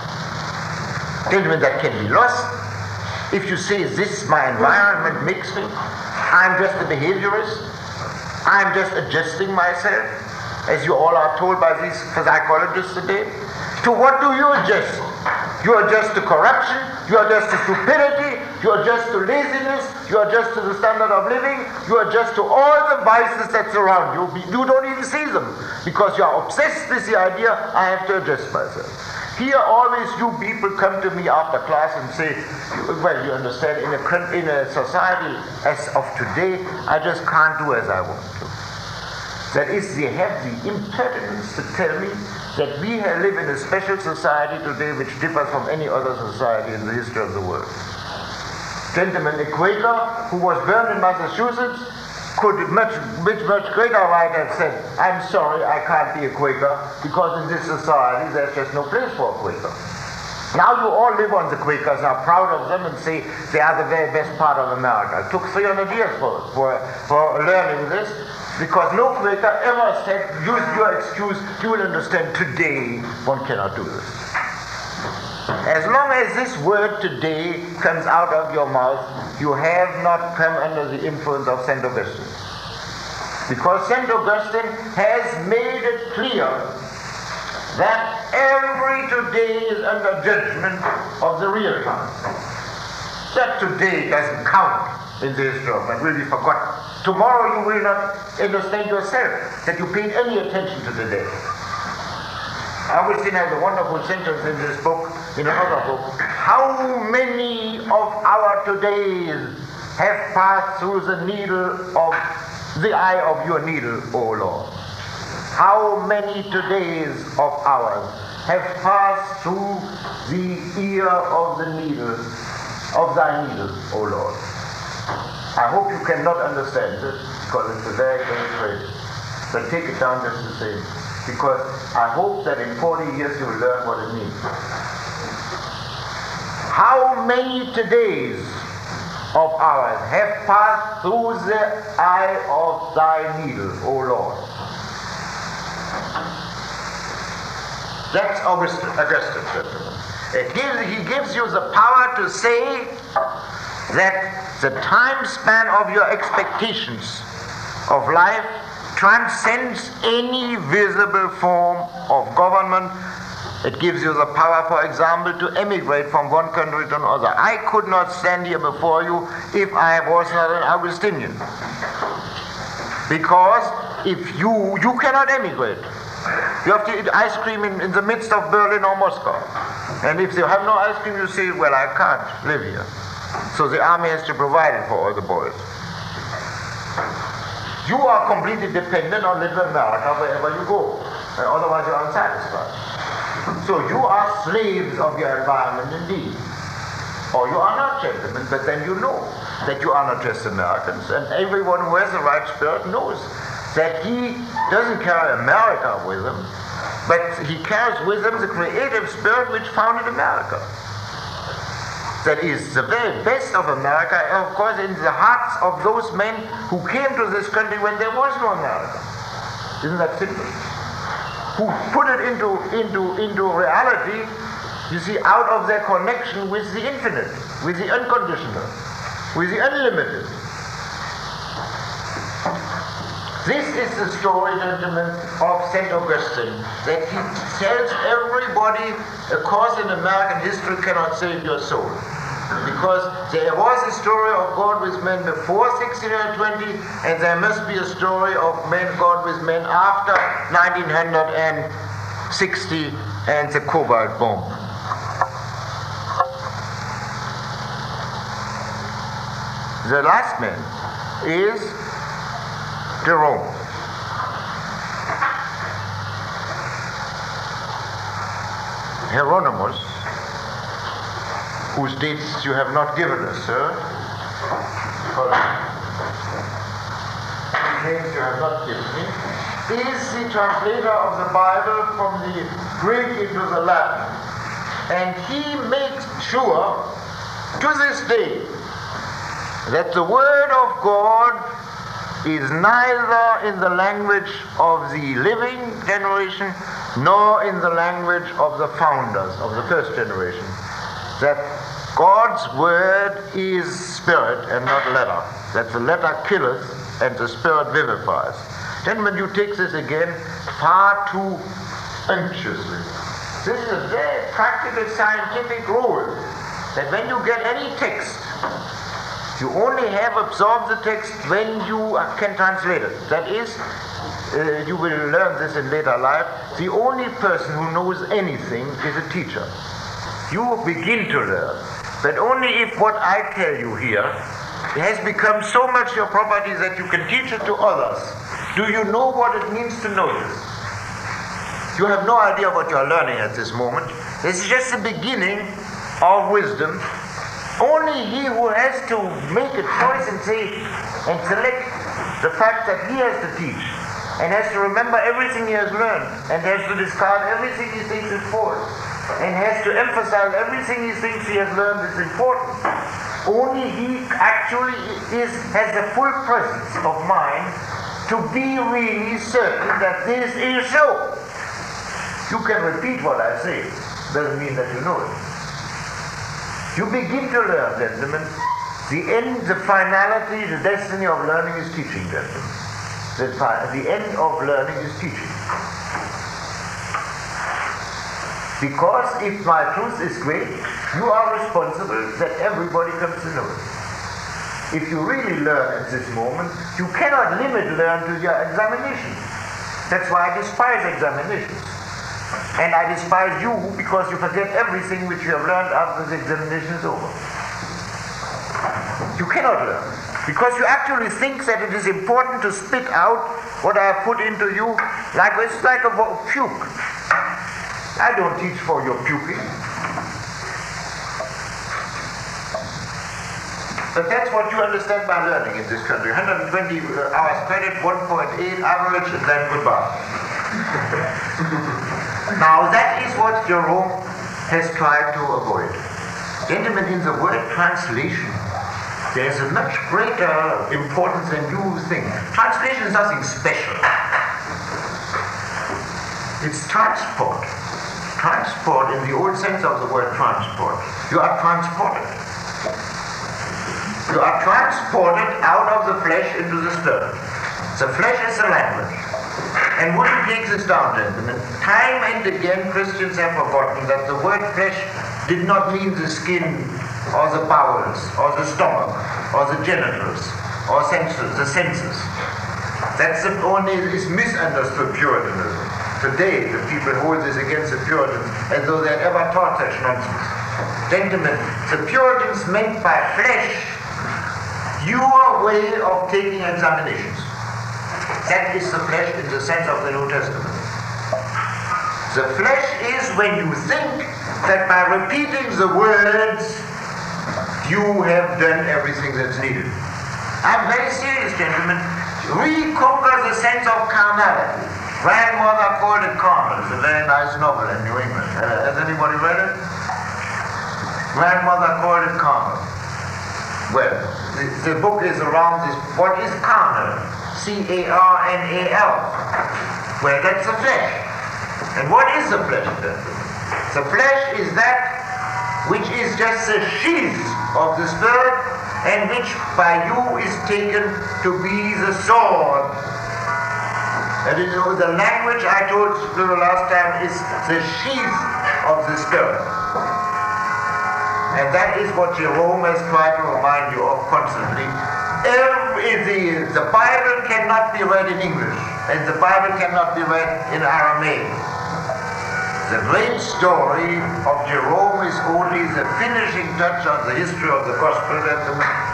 Gentlemen, that can be lost if you say this, my environment makes me. I'm just a behaviorist. I'm just adjusting myself, as you all are told by these psychologists today. To what do you adjust? You adjust to corruption, you adjust to stupidity, you adjust to laziness, you adjust to the standard of living, you adjust to all the vices that surround you. You don't even see them because you are obsessed with the idea, I have to adjust myself. Here always you people come to me after class and say, well, you understand, in a, in a society as of today, I just can't do as I want to. That is, they have the impertinence to tell me that we live in a special society today which differs from any other society in the history of the world. Gentlemen, a Quaker who was born in Massachusetts could much, much, much greater right have said, I'm sorry, I can't be a Quaker because in this society there's just no place for a Quaker. Now you all live on the Quakers, are proud of them and say they are the very best part of America. It took three hundred years for, for, for learning this, because no Quaker ever said, use your excuse, you will understand today one cannot do this. As long as this word today comes out of your mouth, you have not come under the influence of Saint Augustine. Because Saint Augustine has made it clear that every today is under judgment of the real time. That today doesn't count in the history of man, will be forgotten. Tomorrow you will not understand yourself that you paid any attention to the day. Augustine has a wonderful sentence in this book, in another book. How many of our todays have passed through the needle of the eye of your needle, O Lord? How many todays of ours have passed through the ear of the needle, of thy needle, O Lord? I hope you cannot understand this, because it's a very great phrase. But take it down just the same, because I hope that in forty years you will learn what it means. How many todays of ours have passed through the eye of thy needle, O Lord? That's Augustine, Augustine, gentlemen. It gives, he gives you the power to say that the time span of your expectations of life transcends any visible form of government. It gives you the power, for example, to emigrate from one country to another. I could not stand here before you if I was not an Augustinian. Because if you, you cannot emigrate. You have to eat ice cream in, in the midst of Berlin or Moscow. And if you have no ice cream, you say, well, I can't live here. So the army has to provide it for all the boys. You are completely dependent on Little America wherever you go. Otherwise you're unsatisfied. So you are slaves of your environment indeed. Or you are not, gentlemen, but then you know that you are not just Americans. And everyone who has the right spirit knows that he doesn't carry America with him, but he carries with him the creative spirit which founded America. That is the very best of America, of course, in the hearts of those men who came to this country when there was no America. Isn't that simple? Who put it into, into, into reality, you see, out of their connection with the infinite, with the unconditional, with the unlimited. This is the story, gentlemen, of Saint Augustine, that he tells everybody a course in American history cannot save your soul. Because there was a story of God with men before sixteen twenty, and there must be a story of men, God with men after nineteen sixty and the Cobalt bomb. The last man is Jerome. Hieronymus, whose dates you have not given us, sir, whose names you have not given me, is the translator of the Bible from the Greek into the Latin. And he makes sure, to this day, that the Word of God is neither in the language of the living generation nor in the language of the founders of the first generation. That God's Word is spirit and not letter. That the letter killeth and the spirit vivifies. Gentlemen, you take this again far too anxiously. This is a very practical scientific rule, that when you get any text, you only have absorbed the text when you can translate it. That is, uh, you will learn this in later life, the only person who knows anything is a teacher. You begin to learn, but only if what I tell you here has become so much your property that you can teach it to others. Do you know what it means to know this? You have no idea what you are learning at this moment. This is just the beginning of wisdom. Only he who has to make a choice and say and select the fact that he has to teach and has to remember everything he has learned and has to discard everything he thinks is false and has to emphasize everything he thinks he has learned is important. Only he actually is has the full presence of mind to be really certain that this is so. You can repeat what I say, doesn't mean that you know it. You begin to learn, gentlemen. The end, the finality, the destiny of learning is teaching, gentlemen. The, the end of learning is teaching. Because if my truth is great, you are responsible that everybody comes to know it. If you really learn at this moment, you cannot limit learn to your examinations. That's why I despise examinations. And I despise you because you forget everything which you have learned after the examination is over. You cannot learn. Because you actually think that it is important to spit out what I have put into you, like it's like a puke. I don't teach for your puking. But that's what you understand by learning in this country. one hundred twenty hours credit, one point eight average, and then goodbye. Now that is what Jerome has tried to avoid. Gentlemen, in the word translation, there is a much greater importance than you think. Translation is nothing special. It's transport. Transport in the old sense of the word transport. You are transported. You are transported out of the flesh into the spirit. The flesh is the language. And what takes us down, gentlemen, time and again Christians have forgotten that the word flesh did not mean the skin or the bowels or the stomach or the genitals or senses, the senses. That's the only is misunderstood Puritanism. Today the people hold this against the Puritans as though they had ever taught such nonsense. Gentlemen, the Puritans meant by flesh your way of taking examinations. That is the flesh in the sense of the New Testament. The flesh is when you think that by repeating the words, you have done everything that's needed. I'm very serious, gentlemen. Reconquer the sense of carnality. Grandmother called it carnal. It's a very nice novel in New England. Uh, has anybody read it? Grandmother called it carnal. Well, the, the book is around this. What is carnal? C A R N A L. Well, that's the flesh. And what is the flesh then? The flesh is that which is just the sheath of the spirit and which by you is taken to be the sword. That is, the language I told you the last time is the sheath of the spirit. And that is what Jerome has tried to remind you of constantly. Every, the, the Bible cannot be read in English, and the Bible cannot be read in Aramaic. The great story of Jerome is only the finishing touch on the history of the gospel, gentlemen.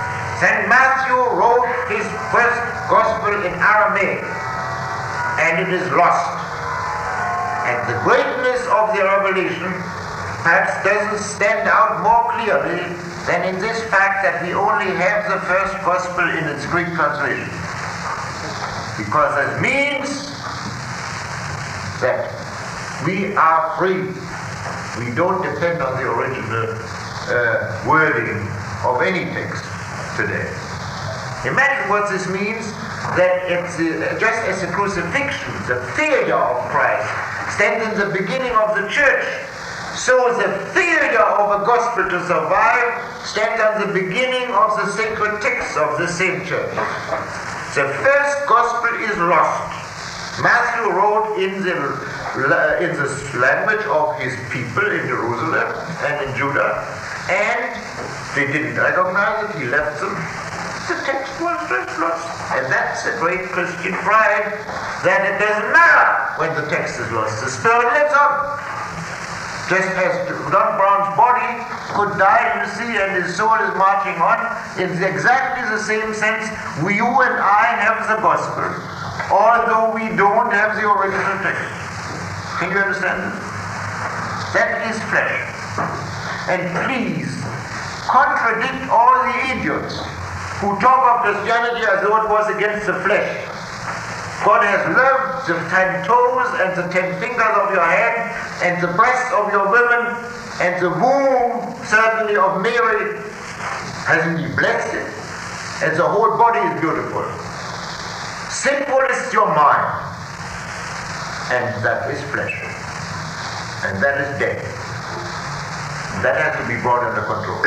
Saint Matthew wrote his first gospel in Aramaic, and it is lost. And the greatness of the revelation perhaps doesn't stand out more clearly than in this fact that we only have the first gospel in its Greek translation. Because it means that we are free. We don't depend on the original uh, wording of any text today. Imagine what this means, that it's uh, just as the crucifixion, the failure of Christ, stands in the beginning of the church, so the failure of a gospel to survive stands at the beginning of the sacred texts of the same church. The first gospel is lost. Matthew wrote in the, in the language of his people in Jerusalem and in Judah, and they didn't recognize it, he left them. The text was just lost. And that's the great Christian pride, that it doesn't matter when the text is lost. The Spirit lives on. Just as John Brown's body could die, you see, and his soul is marching on, in exactly the same sense, we, you and I have the gospel, although we don't have the original text. Can you understand this? That is flesh. And please, contradict all the idiots who talk of Christianity as though it was against the flesh. God has loved the ten toes and the ten fingers of your hand and the breasts of your women and the womb, certainly, of Mary. Hasn't he blessed it? And the whole body is beautiful. Sinful is your mind. And that is flesh. And that is death. That has to be brought under control.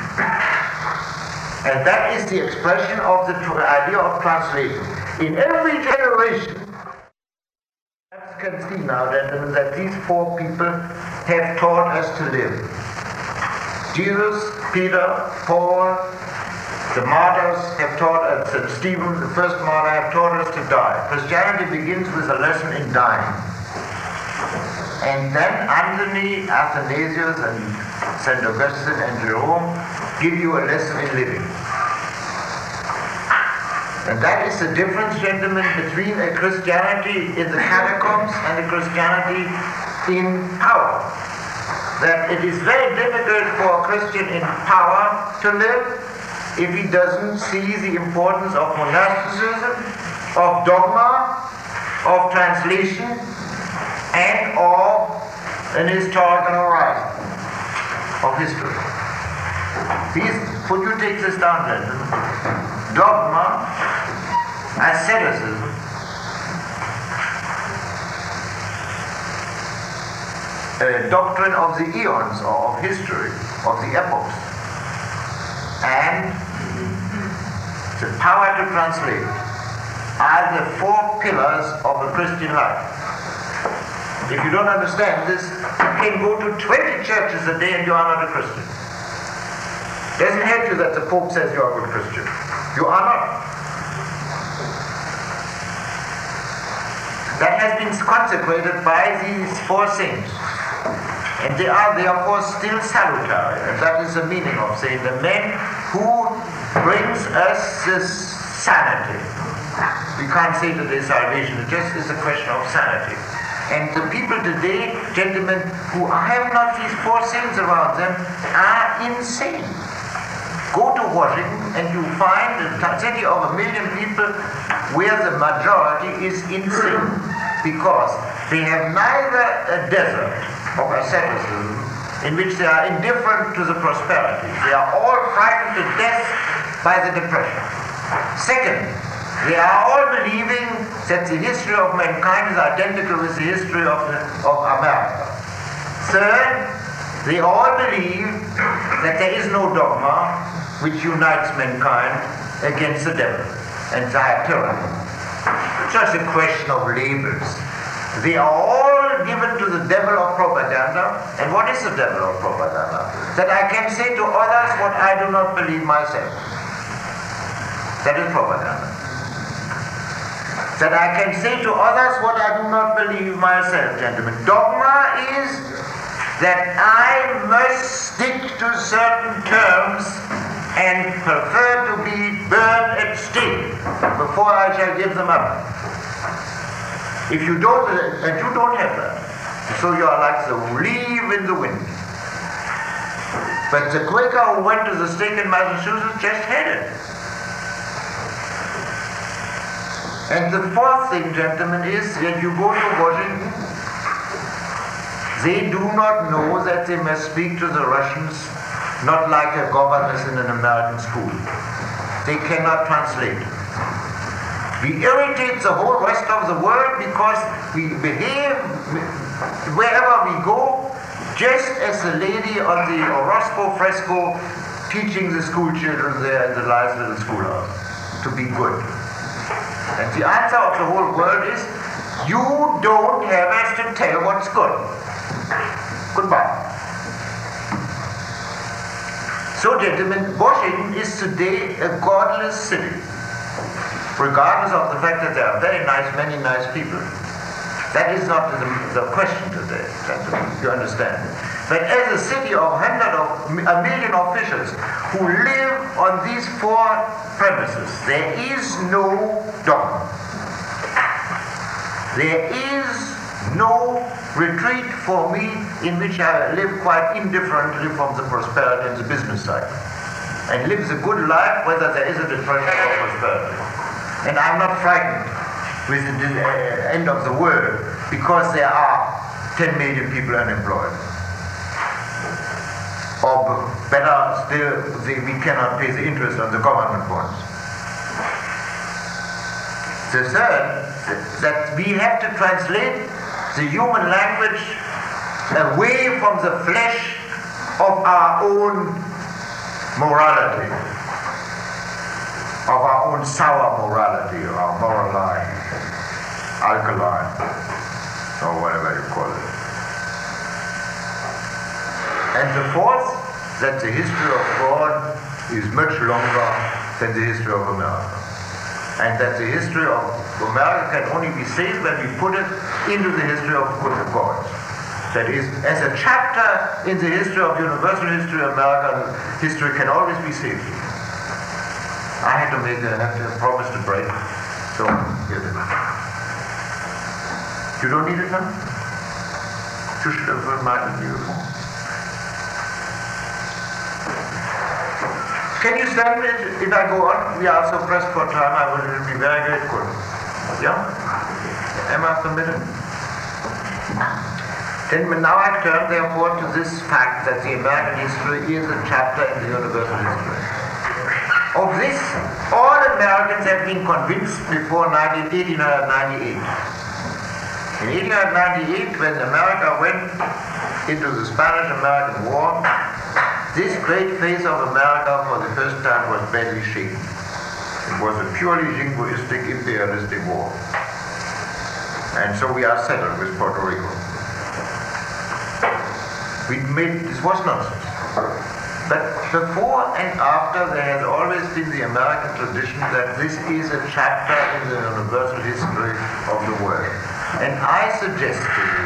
And that is the expression of the idea of translation. In every generation, you can see now, gentlemen, that these four people have taught us to live. Jesus, Peter, Paul, the martyrs have taught us, and Stephen, the first martyr, have taught us to die. Christianity begins with a lesson in dying. And then Anthony, Athanasius, and Saint Augustine and Jerome give you a lesson in living. And that is the difference, gentlemen, between a Christianity in the catacombs and a Christianity in power. That it is very difficult for a Christian in power to live if he doesn't see the importance of monasticism, of dogma, of translation, and of an historical horizon of history. Please, would you take this down, gentlemen? Dogma, asceticism, a doctrine of the eons, or of history, of the epochs, and the power to translate are the four pillars of a Christian life. If you don't understand this, you can go to twenty churches a day and you are not a Christian. It doesn't help you that the Pope says you are a good Christian. You are not. That has been consecrated by these four saints. And they are therefore still salutary. And that is the meaning of saying the man who brings us this sanity. We can't say today salvation, it just is a question of sanity. And the people today, gentlemen, who have not these four saints around them, are insane. Go to Washington and you find a city of a million people where the majority is insane, because they have neither a desert of asceticism in which they are indifferent to the prosperity. They are all frightened to death by the depression. Second, they are all believing that the history of mankind is identical with the history of, of America. Third, they all believe that there is no dogma which unites mankind against the devil and thy tyranny. It's just a question of labels. They are all given to the devil of propaganda. And what is the devil of propaganda? That I can say to others what I do not believe myself. That is propaganda. That I can say to others what I do not believe myself, gentlemen. Dogma is that I must stick to certain terms and prefer to be burned at stake before I shall give them up. If you don't, and you don't have that, so you are like the leaf in the wind. But the Quaker who went to the stake in Massachusetts just had it. And the fourth thing, gentlemen, is that you go to Washington, they do not know that they must speak to the Russians not like a governess in an American school. They cannot translate. We irritate the whole rest of the world because we behave wherever we go just as the lady on the Orozco fresco teaching the school children there in the nice little schoolhouse to be good. And the answer of the whole world is, you don't have us to tell what's good. Goodbye. So, gentlemen, Washington is today a godless city, regardless of the fact that there are very nice, many nice people. That is not the, the question today, gentlemen, you understand. But as a city of hundred of a million officials who live on these four premises, there is no dogma. There is no retreat for me in which I live quite indifferently from the prosperity and the business side, and live the good life whether there is a depression or prosperity. And I'm not frightened with the uh, end of the world because there are ten million people unemployed. Or better still, they, we cannot pay the interest on the government bonds. The third, that we have to translate the human language away from the flesh of our own morality, of our own sour morality, or our moral line, alkaline, or whatever you call it. And the fourth, that the history of God is much longer than the history of America. And that the history of America can only be saved when we put it into the history of God. That is, as a chapter in the history of universal history, American history can always be saved. I had to make a, have to promise to break. So, here's it. You don't need it now? You should have reminded me before. Can you stand it if I go on? We are so pressed for time, I will be very grateful. Yeah? Am I permitted? Then now I turn therefore to this fact that the American history is a chapter in the universal history. Of this, all Americans have been convinced before eighteen ninety-eight. In eighteen ninety-eight, when America went into the Spanish-American War, this great face of America for the first time was badly shaken. It was a purely jingoistic, imperialistic war. And so we are settled with Puerto Rico. We made, this was nonsense. But before and after, there has always been the American tradition that this is a chapter in the universal history of the world. And I suggest to you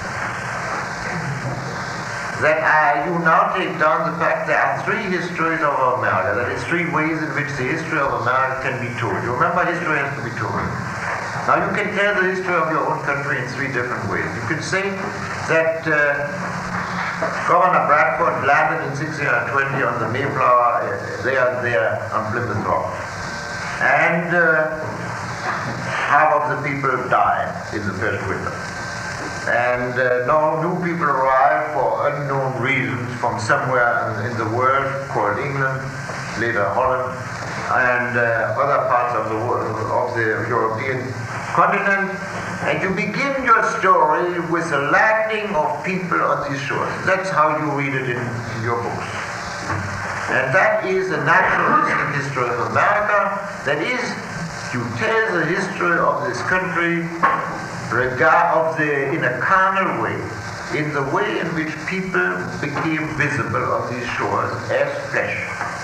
that I, you now take down the fact there are three histories of America, that is three ways in which the history of America can be told. You remember, history has to be told. Now you can tell the history of your own country in three different ways. You can say that uh, Governor Bradford landed in sixteen twenty on the Mayflower, uh, there, there on Plymouth Rock. And uh, half of the people died in the first winter. And uh, now new people arrive for unknown reasons from somewhere in the world called England, later Holland, and uh, other parts of the world, of the European continent. And you begin your story with the landing of people on these shores. That's how you read it in, in your books. And that is the naturalistic history of America. That is, you tell the history of this country regard of the, in a carnal way, in the way in which people became visible on these shores as flesh.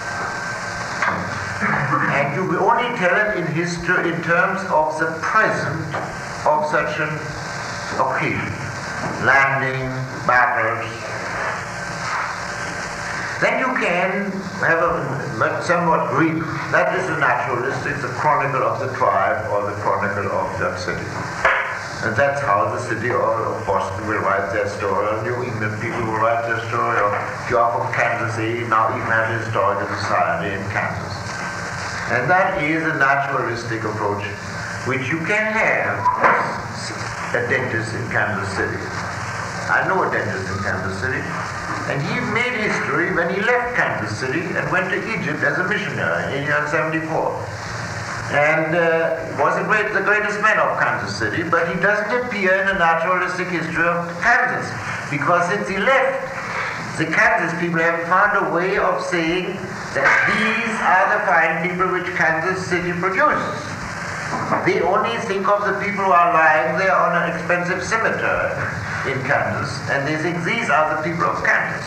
And you will only tell it in history in terms of the present of such an occasion. Landing, battles. Then you can have a somewhat Greek, that is the naturalistic, the chronicle of the tribe or the chronicle of that city. And that's how the city of Boston will write their story, or New England people will write their story, or if you are from Kansas, they now even have a historical society in Kansas. And that is a naturalistic approach, which you can have as a dentist in Kansas City. I know a dentist in Kansas City, and he made history when he left Kansas City and went to Egypt as a missionary in eighteen seventy-four. And uh, was a great, the greatest man of Kansas City, but he doesn't appear in the naturalistic history of Kansas, because since he left, the Kansas people have found a way of saying that these are the fine people which Kansas City produces. They only think of the people who are lying there on an expensive cemetery in Kansas, and they think these are the people of Kansas.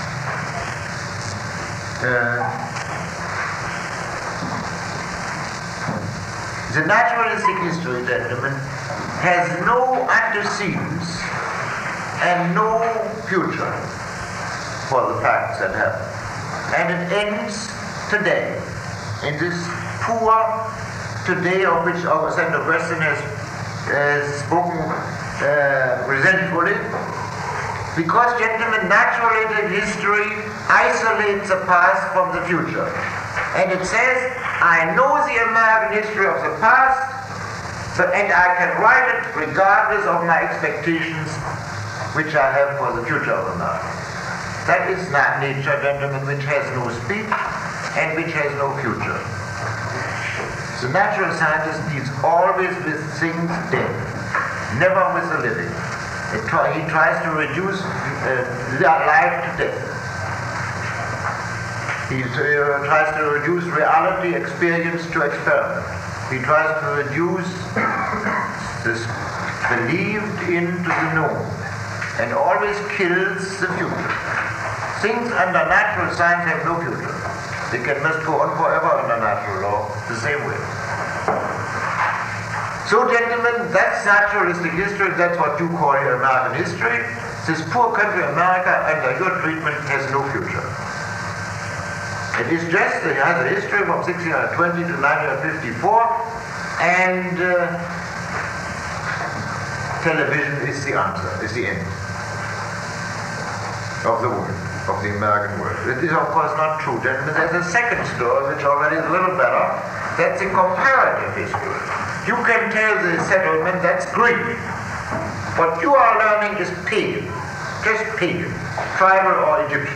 Uh, the naturalistic history, gentlemen, has no antecedents and no future for the facts that happen. And it ends today, in this poor today of which our Senator Weston has uh, spoken uh, resentfully, because, gentlemen, naturalistic history isolates the past from the future. And it says, I know the American history of the past, but, and I can write it regardless of my expectations which I have for the future of America. That is not nature, gentlemen, which has no speech and which has no future. The natural scientist deals always with things dead, never with the living. Try, he tries to reduce uh, life to death. He uh, tries to reduce reality, experience to experiment. He tries to reduce this believed into the known, and always kills the future. Things under natural science have no future. They can must go on forever under natural law, the same way. So, gentlemen, that's naturalistic history. That's what you call your American history. This poor country, America, under your treatment, has no future. It is just, it has a history from sixteen twenty to nineteen fifty-four, and uh, television is the answer, is the end of the world, of the American world. It is, of course, not true, gentlemen. There's a second story, which already is a little better. That's a comparative history. You can tell the settlement that's Greek. What you are learning is pagan, just pagan, tribal or Egyptian.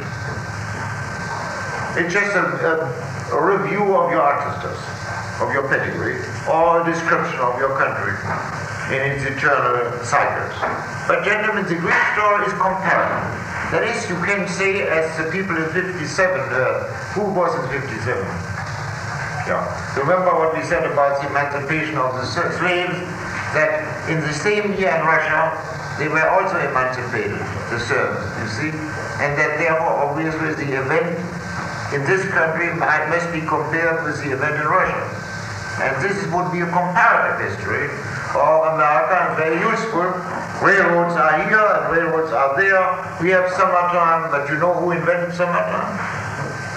It's just a, a, a review of your ancestors, of your pedigree, or a description of your country in its eternal cycles. But, gentlemen, the Greek story is comparative. That is, you can say, as the people in fifty-seven, uh, who was in fifty-seven? Yeah. Remember what we said about the emancipation of the slaves, that in the same year in Russia, they were also emancipated, the servants, you see? And that therefore, obviously, the event in this country might, must be compared with the event in Russia. And this would be a comparative history of America, and very useful. Railroads are here and railroads are there. We have summertime, but you know who invented summertime?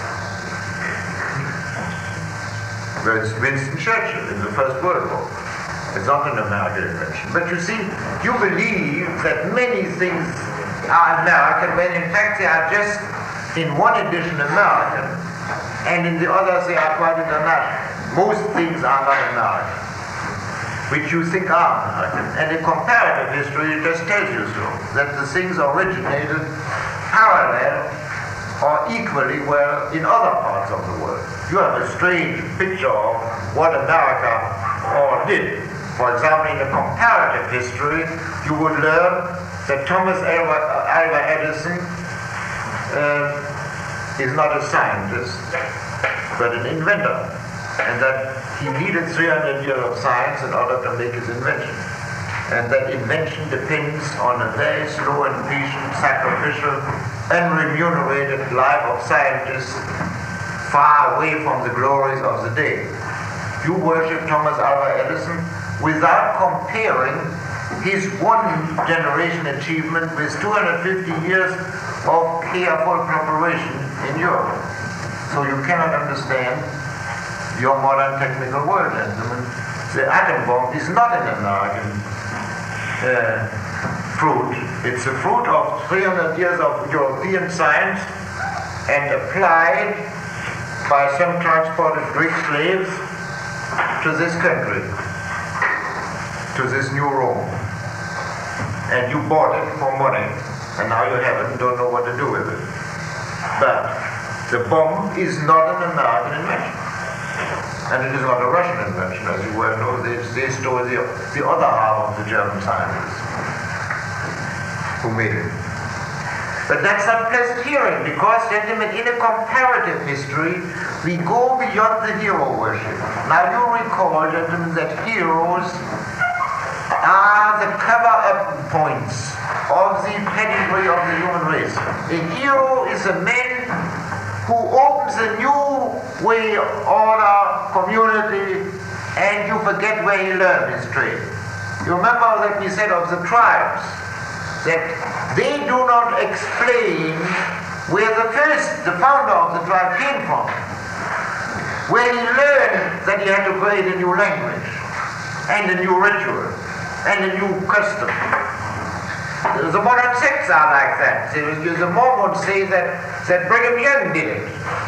Well, it's Winston Churchill in the First World War. It's not an American invention. But you see, you believe that many things are American, when in fact they are just in one edition American, and in the others they are quite international. Most things are not American, which you think are American. And in comparative history, it just tells you so, that the things originated parallel or equally well in other parts of the world. You have a strange picture of what America all did. For example, in a comparative history, you would learn that Thomas Alva, Alva Edison uh, is not a scientist, but an inventor, and that he needed three hundred years of science in order to make his invention. And that invention depends on a very slow and patient, sacrificial, unremunerated life of scientists far away from the glories of the day. You worship Thomas Alva Edison without comparing his one generation achievement with two hundred fifty years of careful preparation in Europe. So you cannot understand your modern technical world, gentlemen. The atom bomb is not an American uh, fruit. It's a fruit of three hundred years of European science and applied by some transported Greek slaves to this country, to this new Rome. And you bought it for money, and now you have it and don't know what to do with it. But the bomb is not an American invention. And it is not a Russian invention, as you well know. They, they stole the, the other half of the German scientists who made it. But that's not pleasant hearing, because, gentlemen, in a comparative history, we go beyond the hero worship. Now you recall, gentlemen, that heroes are the cover-up points of the pedigree of the human race. A hero is a man who opens a new way, order, community, and you forget where he learned his trade. You remember that we said of the tribes, that they do not explain where the first, the founder of the tribe came from, where he learned that he had to create a new language, and a new ritual, and a new custom. The modern sects are like that. The Mormons say that, that Brigham Young did it.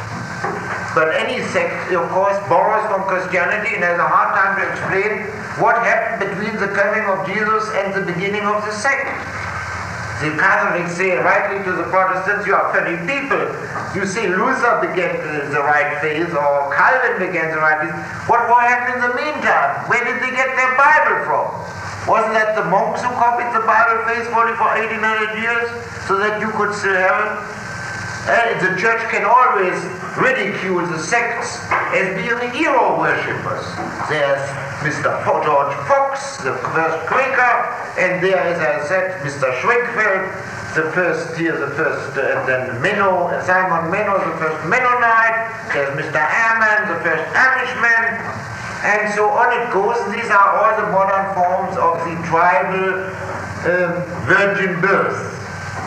But any sect, of course, borrows from Christianity and has a hard time to explain what happened between the coming of Jesus and the beginning of the sect. The Catholics say rightly to the Protestants, you are thirty people. You say Luther began the right faith, or Calvin began the right faith. What will happen in the meantime? Where did they get their Bible from? Wasn't that the monks who copied the Bible faithfully for eighteen hundred years so that you could still have it? And the church can always ridicule the sects as being hero worshippers. There's Mister George Fox, the first Quaker, and there, as I said, Mister Schwenkfeld, the first here, the first, uh, and then Menno, Simon Menno, the first Mennonite. There's Mister Ammon, the first Amishman, and so on it goes. These are all the modern forms of the tribal um, virgin birth.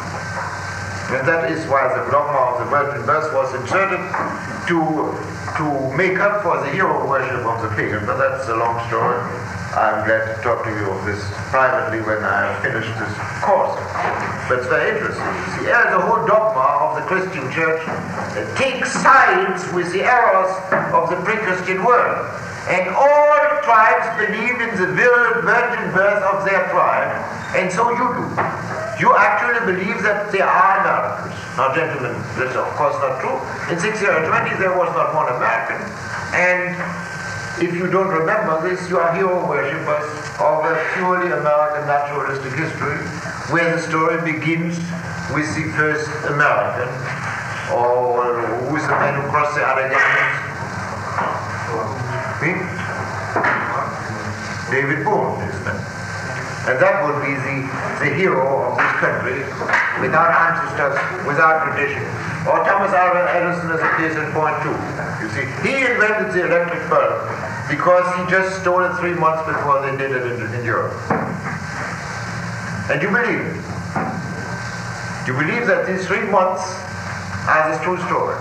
And that is why the dogma of the virgin birth was inserted to, to make up for the hero worship of the pagan. But that's a long story. I'm glad to talk to you of this privately when I have finished this course. But it's very interesting. See, the whole dogma of the Christian church takes sides with the errors of the pre-Christian world. And all tribes believe in the virgin birth of their tribe, and so you do. You actually believe that there are Americans. Now, gentlemen, that's of course not true. In sixteen twenty there was not one American. And if you don't remember this, you are hero worshippers of a purely American naturalistic history, where the story begins with the first American, or who's the man who crossed the Alleghenies? Me? David Boone, isn't it? And that would be the, the hero of this country, without ancestors, without tradition. Or Thomas Alva Edison is a case in point two. You see, he invented the electric bulb because he just stole it three months before they did it in, in Europe. And you believe it. You believe that these three months are the true story.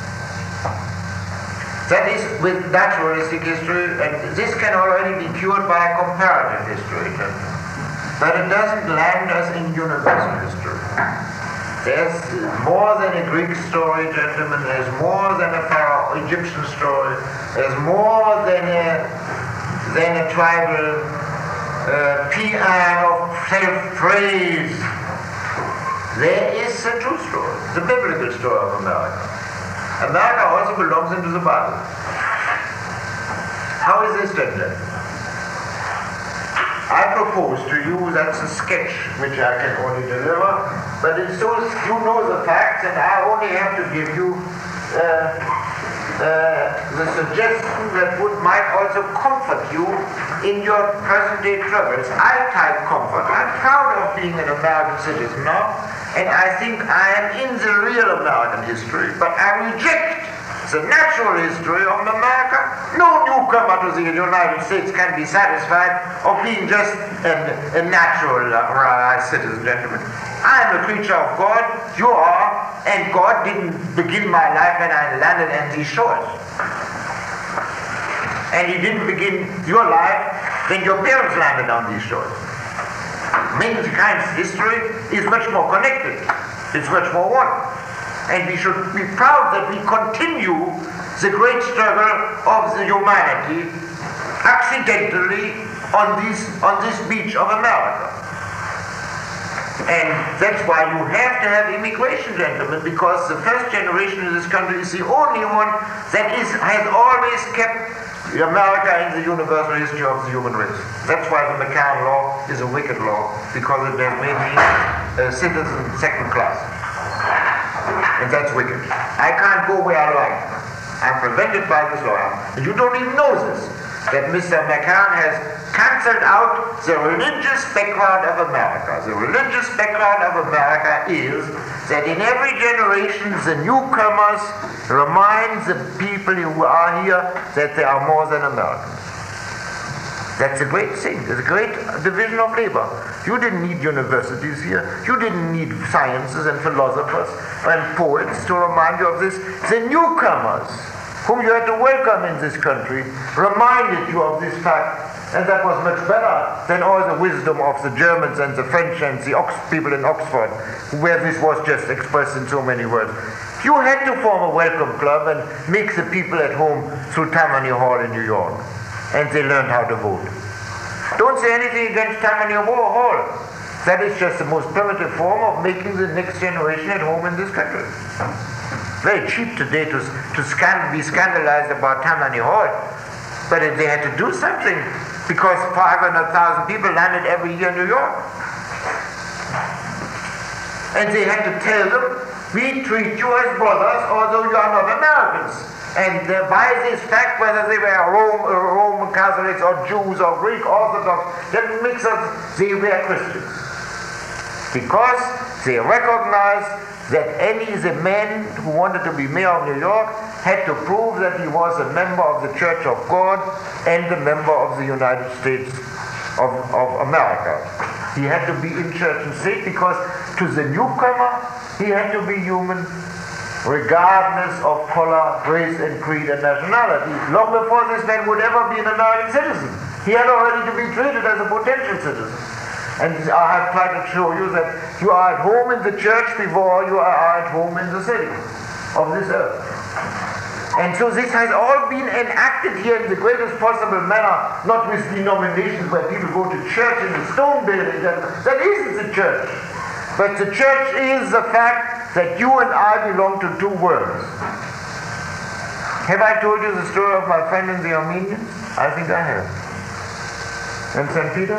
That is with naturalistic history, and this can already be cured by a comparative history. But it doesn't land us in universal history. There's more than a Greek story, gentlemen. There's more than a Pharaoh Egyptian story. There's more than a than a tribal uh, paean of self-praise. There is a true story, the biblical story of America. America also belongs into the Bible. How is this done then? I propose to you, that's a sketch which I can only deliver, but it's so you know the facts, and I only have to give you uh, uh, the suggestion that would might also comfort you in your present-day troubles. I type comfort. I'm proud of being an American citizen now, and I think I am in the real American history, but I reject the natural history of America. No newcomer to the United States can be satisfied of being just a, a natural uh, citizen, gentlemen. I I'm a creature of God, you are, and God didn't begin my life when I landed on these shores. And he didn't begin your life when your parents landed on these shores. Mankind's history is much more connected. It's much more one. And we should be proud that we continue the great struggle of the humanity accidentally on this, on this beach of America. And that's why you have to have immigration, gentlemen, because the first generation in this country is the only one that is, has always kept America in the universal history of the human race. That's why the McCann Law is a wicked law, because it has made me a citizen second class. And that's wicked. I can't go where I like. I'm prevented by this law. And you don't even know this, that Mister McCann has cancelled out the religious background of America. The religious background of America is that in every generation the newcomers remind the people who are here that they are more than Americans. That's a great thing. It's a great division of labor. You didn't need universities here. You didn't need sciences and philosophers and poets to remind you of this. The newcomers, whom you had to welcome in this country, reminded you of this fact. And that was much better than all the wisdom of the Germans and the French and the Ox people in Oxford, where this was just expressed in so many words. You had to form a welcome club and make the people at home through Tammany Hall in New York. And they learned how to vote. Don't say anything against Tammany Hall. That is just the most primitive form of making the next generation at home in this country. Very cheap today to, to scan, be scandalized about Tammany Hall. But if they had to do something, because five hundred thousand people landed every year in New York. And they had to tell them, we treat you as brothers, although you are not Americans. And uh, by this fact, whether they were Rome, uh, Roman Catholics or Jews or Greek Orthodox, that makes us, they were Christians. Because they recognized that any the man who wanted to be mayor of New York had to prove that he was a member of the Church of God and a member of the United States of, of America. He had to be in church and state because to the newcomer he had to be human regardless of color, race and creed and nationality. Long before this man would ever be an American citizen, he had already to be treated as a potential citizen. And I have tried to show you that you are at home in the church before you are at home in the city of this earth. And so this has all been enacted here in the greatest possible manner, not with denominations where people go to church in the stone building. That, that isn't the church. But the church is the fact that you and I belong to two worlds. Have I told you the story of my friend in the Armenians? I think I have. And Saint Peter?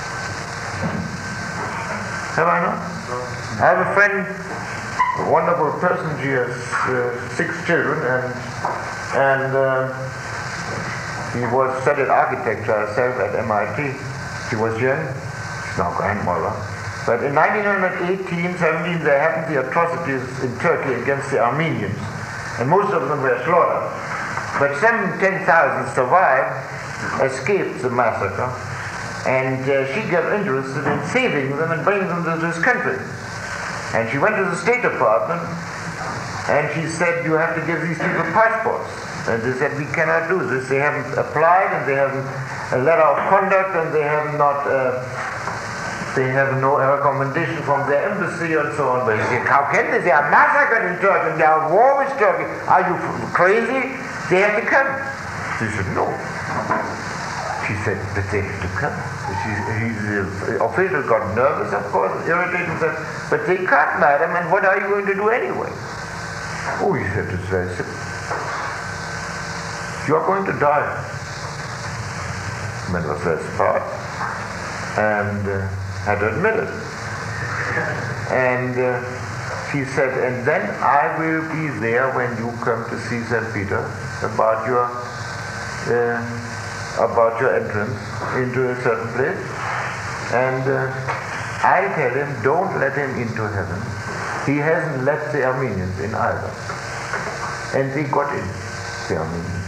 Have I not? I have a friend, a wonderful person. She has uh, six children, and and uh, he was studied architecture herself at M I T. She was young. She's now grandmother. But in nineteen eighteen, seventeen, there happened the atrocities in Turkey against the Armenians, and most of them were slaughtered. But some ten thousand survived, escaped the massacre. And uh, she got interested in saving them and bringing them to this country. And she went to the State Department and she said, you have to give these people passports. And they said, we cannot do this. They haven't applied and they haven't a letter of conduct and they have not, uh, they have no recommendation from their embassy and so on. But he said, how can they? They are massacred in Turkey. They are at war with Turkey. Are you crazy? They have to come. She said, no. She said, but they have to come. She, he's, the official got nervous, of course, irritated, and said, but they can't, madam, and what are you going to do anyway? Oh, he said, it's very simple. You are going to die. That was very smart. And uh, had to admit it. And uh, she said, and then I will be there when you come to see Saint Peter about your uh, about your entrance into a certain place, and uh, I tell him, don't let him into heaven. He hasn't let the Armenians in either. And they got in, the Armenians.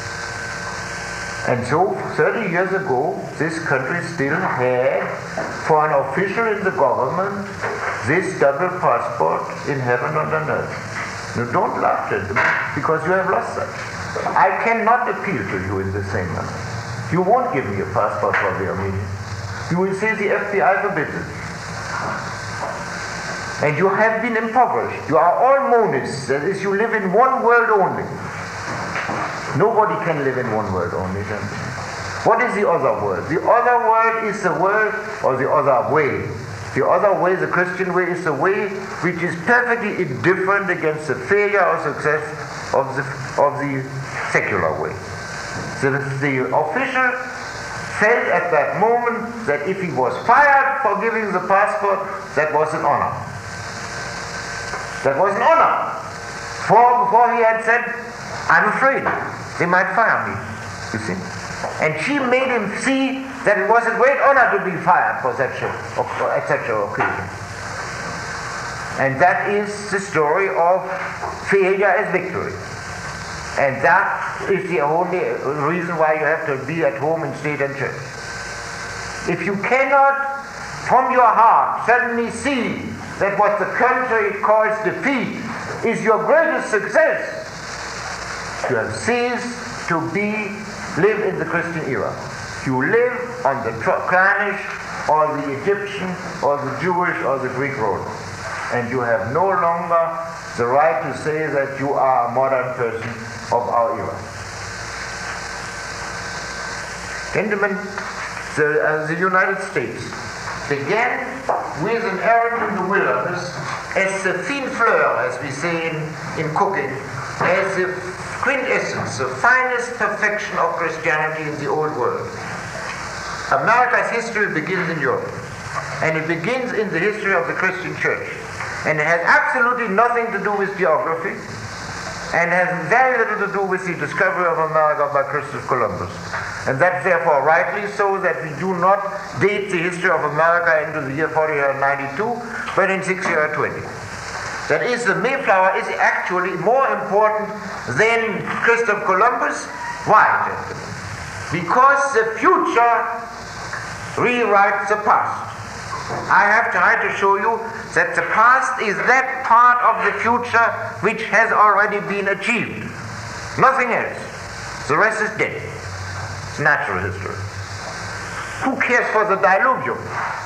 And so, thirty years ago, this country still had, for an official in the government, this double passport in heaven and on earth. Now don't laugh, gentlemen, because you have lost that. I cannot appeal to you in the same manner. You won't give me a passport for the Armenians. You will say the F B I forbids it. And you have been impoverished. You are all monists. That is, you live in one world only. Nobody can live in one world only, gentlemen. What is the other world? The other world is the world, or the other way. The other way, the Christian way, is the way which is perfectly indifferent against the failure or success of the, of the secular way. So the, the official felt at that moment that if he was fired for giving the passport, that was an honor. That was an honor. For before he had said, I'm afraid they might fire me, you see. And she made him see that it was a great honor to be fired for such a, at such an occasion. And that is the story of failure as victory. And that is the only reason why you have to be at home in state and church. If you cannot, from your heart, suddenly see that what the country calls defeat is your greatest success, you have ceased to be, live in the Christian era. You live on the Clannish or the Egyptian or the Jewish or the Greek road. And you have no longer the right to say that you are a modern person of our era. Gentlemen, the, uh, the United States began with an errand in the wilderness as the fine fleur, as we say in, in cooking, as the quintessence, the finest perfection of Christianity in the old world. America's history begins in Europe, and it begins in the history of the Christian church. And it has absolutely nothing to do with geography, and has very little to do with the discovery of America by Christopher Columbus. And that's therefore rightly so that we do not date the history of America into the year fourteen ninety-two, but in sixteen twenty. That is, the Mayflower is actually more important than Christopher Columbus. Why, gentlemen? Because the future rewrites the past. I have tried to show you that the past is that part of the future which has already been achieved. Nothing else. The rest is dead. It's natural history. Who cares for the diluvium?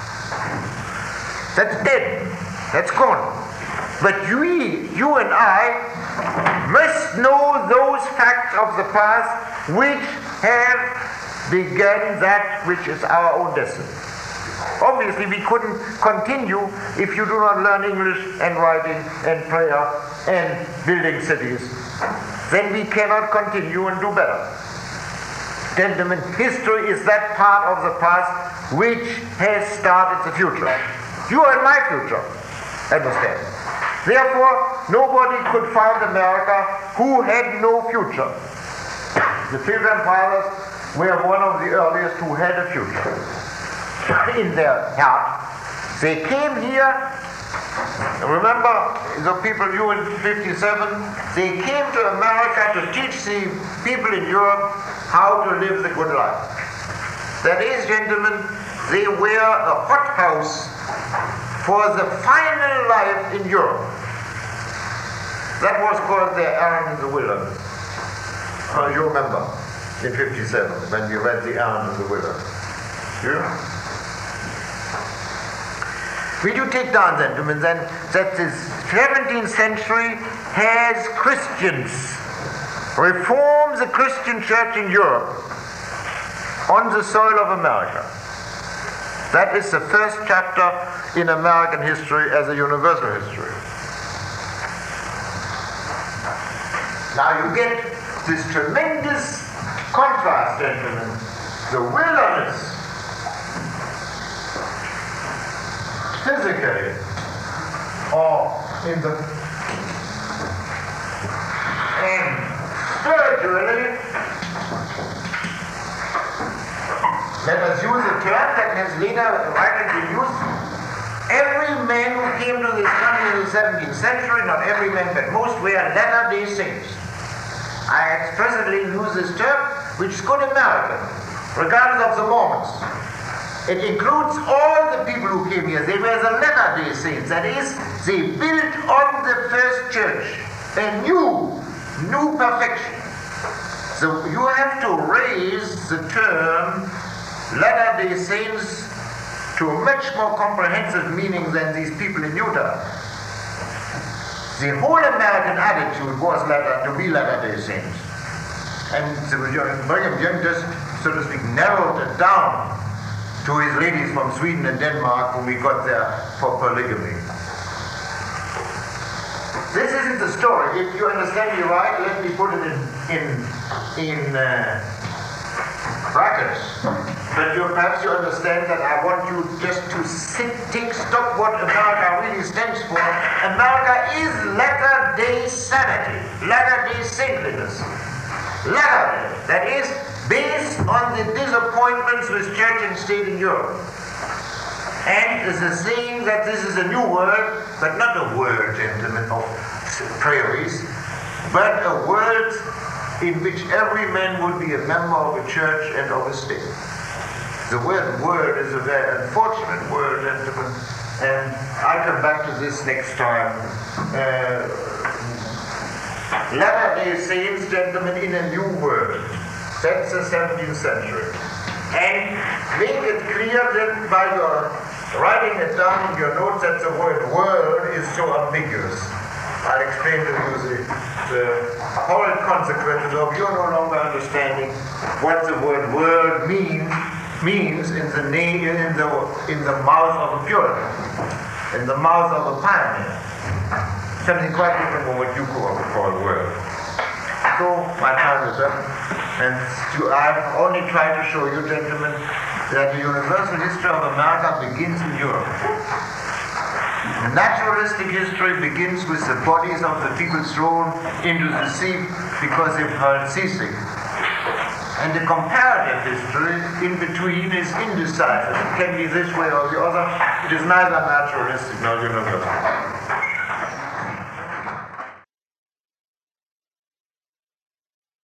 That's dead. That's gone. But we, you and I, must know those facts of the past which have begun that which is our own destiny. Obviously, we couldn't continue if you do not learn English and writing and prayer and building cities. Then we cannot continue and do better. Gentlemen, history is that part of the past which has started the future. You and my future, understand? Therefore, nobody could found America who had no future. The Pilgrim Fathers were one of the earliest who had a future in their heart. They came here, remember the people, you in fifty-seven, they came to America to teach the people in Europe how to live the good life. That is, gentlemen, they were a hothouse for the final life in Europe. That was called their errand in the wilderness. Uh, you remember, in fifty-seven, when we read the errand in the wilderness. Yeah? Will you take down, gentlemen, then, that the seventeenth century has Christians reform the Christian church in Europe on the soil of America. That is the first chapter in American history as a universal history. Now you get this tremendous contrast, gentlemen. The wilderness, physically, or in the, and spiritually, let us use a term that has later widely been used. Every man who came to this country in the seventeenth century, not every man but most, were Latter-day Saints. I expressly use this term, which is good American, regardless of the Mormons. It includes all the people who came here. They were the Latter-day Saints. That is, they built on the first church a new, new perfection. So you have to raise the term Latter-day Saints to a much more comprehensive meaning than these people in Utah. The whole American attitude was Latter, to be Latter-day Saints. And Brigham Young just, so to speak, narrowed it down to his ladies from Sweden and Denmark when we got there for polygamy. This isn't the story. If you understand me right, let me put it in in, in uh, brackets. But you, perhaps you understand that I want you just to sit, take stock what America really stands for. America is Latter-day Sanity, Latter-day Saintliness. Latter-day, that is, based on the disappointments with church and state in Europe. And is a saying that this is a new world, but not a world, gentlemen, of prairies, but a world in which every man would be a member of a church and of a state. The word word is a very unfortunate word, gentlemen, and I'll come back to this next time. Uh, Latter-day Saints, gentlemen, in a new world. That's the seventeenth century. And make it clear that by your writing it down in your notes that the word world is so ambiguous. I'll explain to you the, the horrid consequences of your no longer understanding what the word world means means in the name in the in the mouth of a Puritan, in the mouth of a pioneer. Something quite different from what you call the world. So my time is up. And to, I've only tried to show you, gentlemen, that the universal history of America begins in Europe. The naturalistic history begins with the bodies of the people thrown into the sea because they felt seasick. And the comparative history in between is indecisive. It can be this way or the other. It is neither naturalistic nor universal.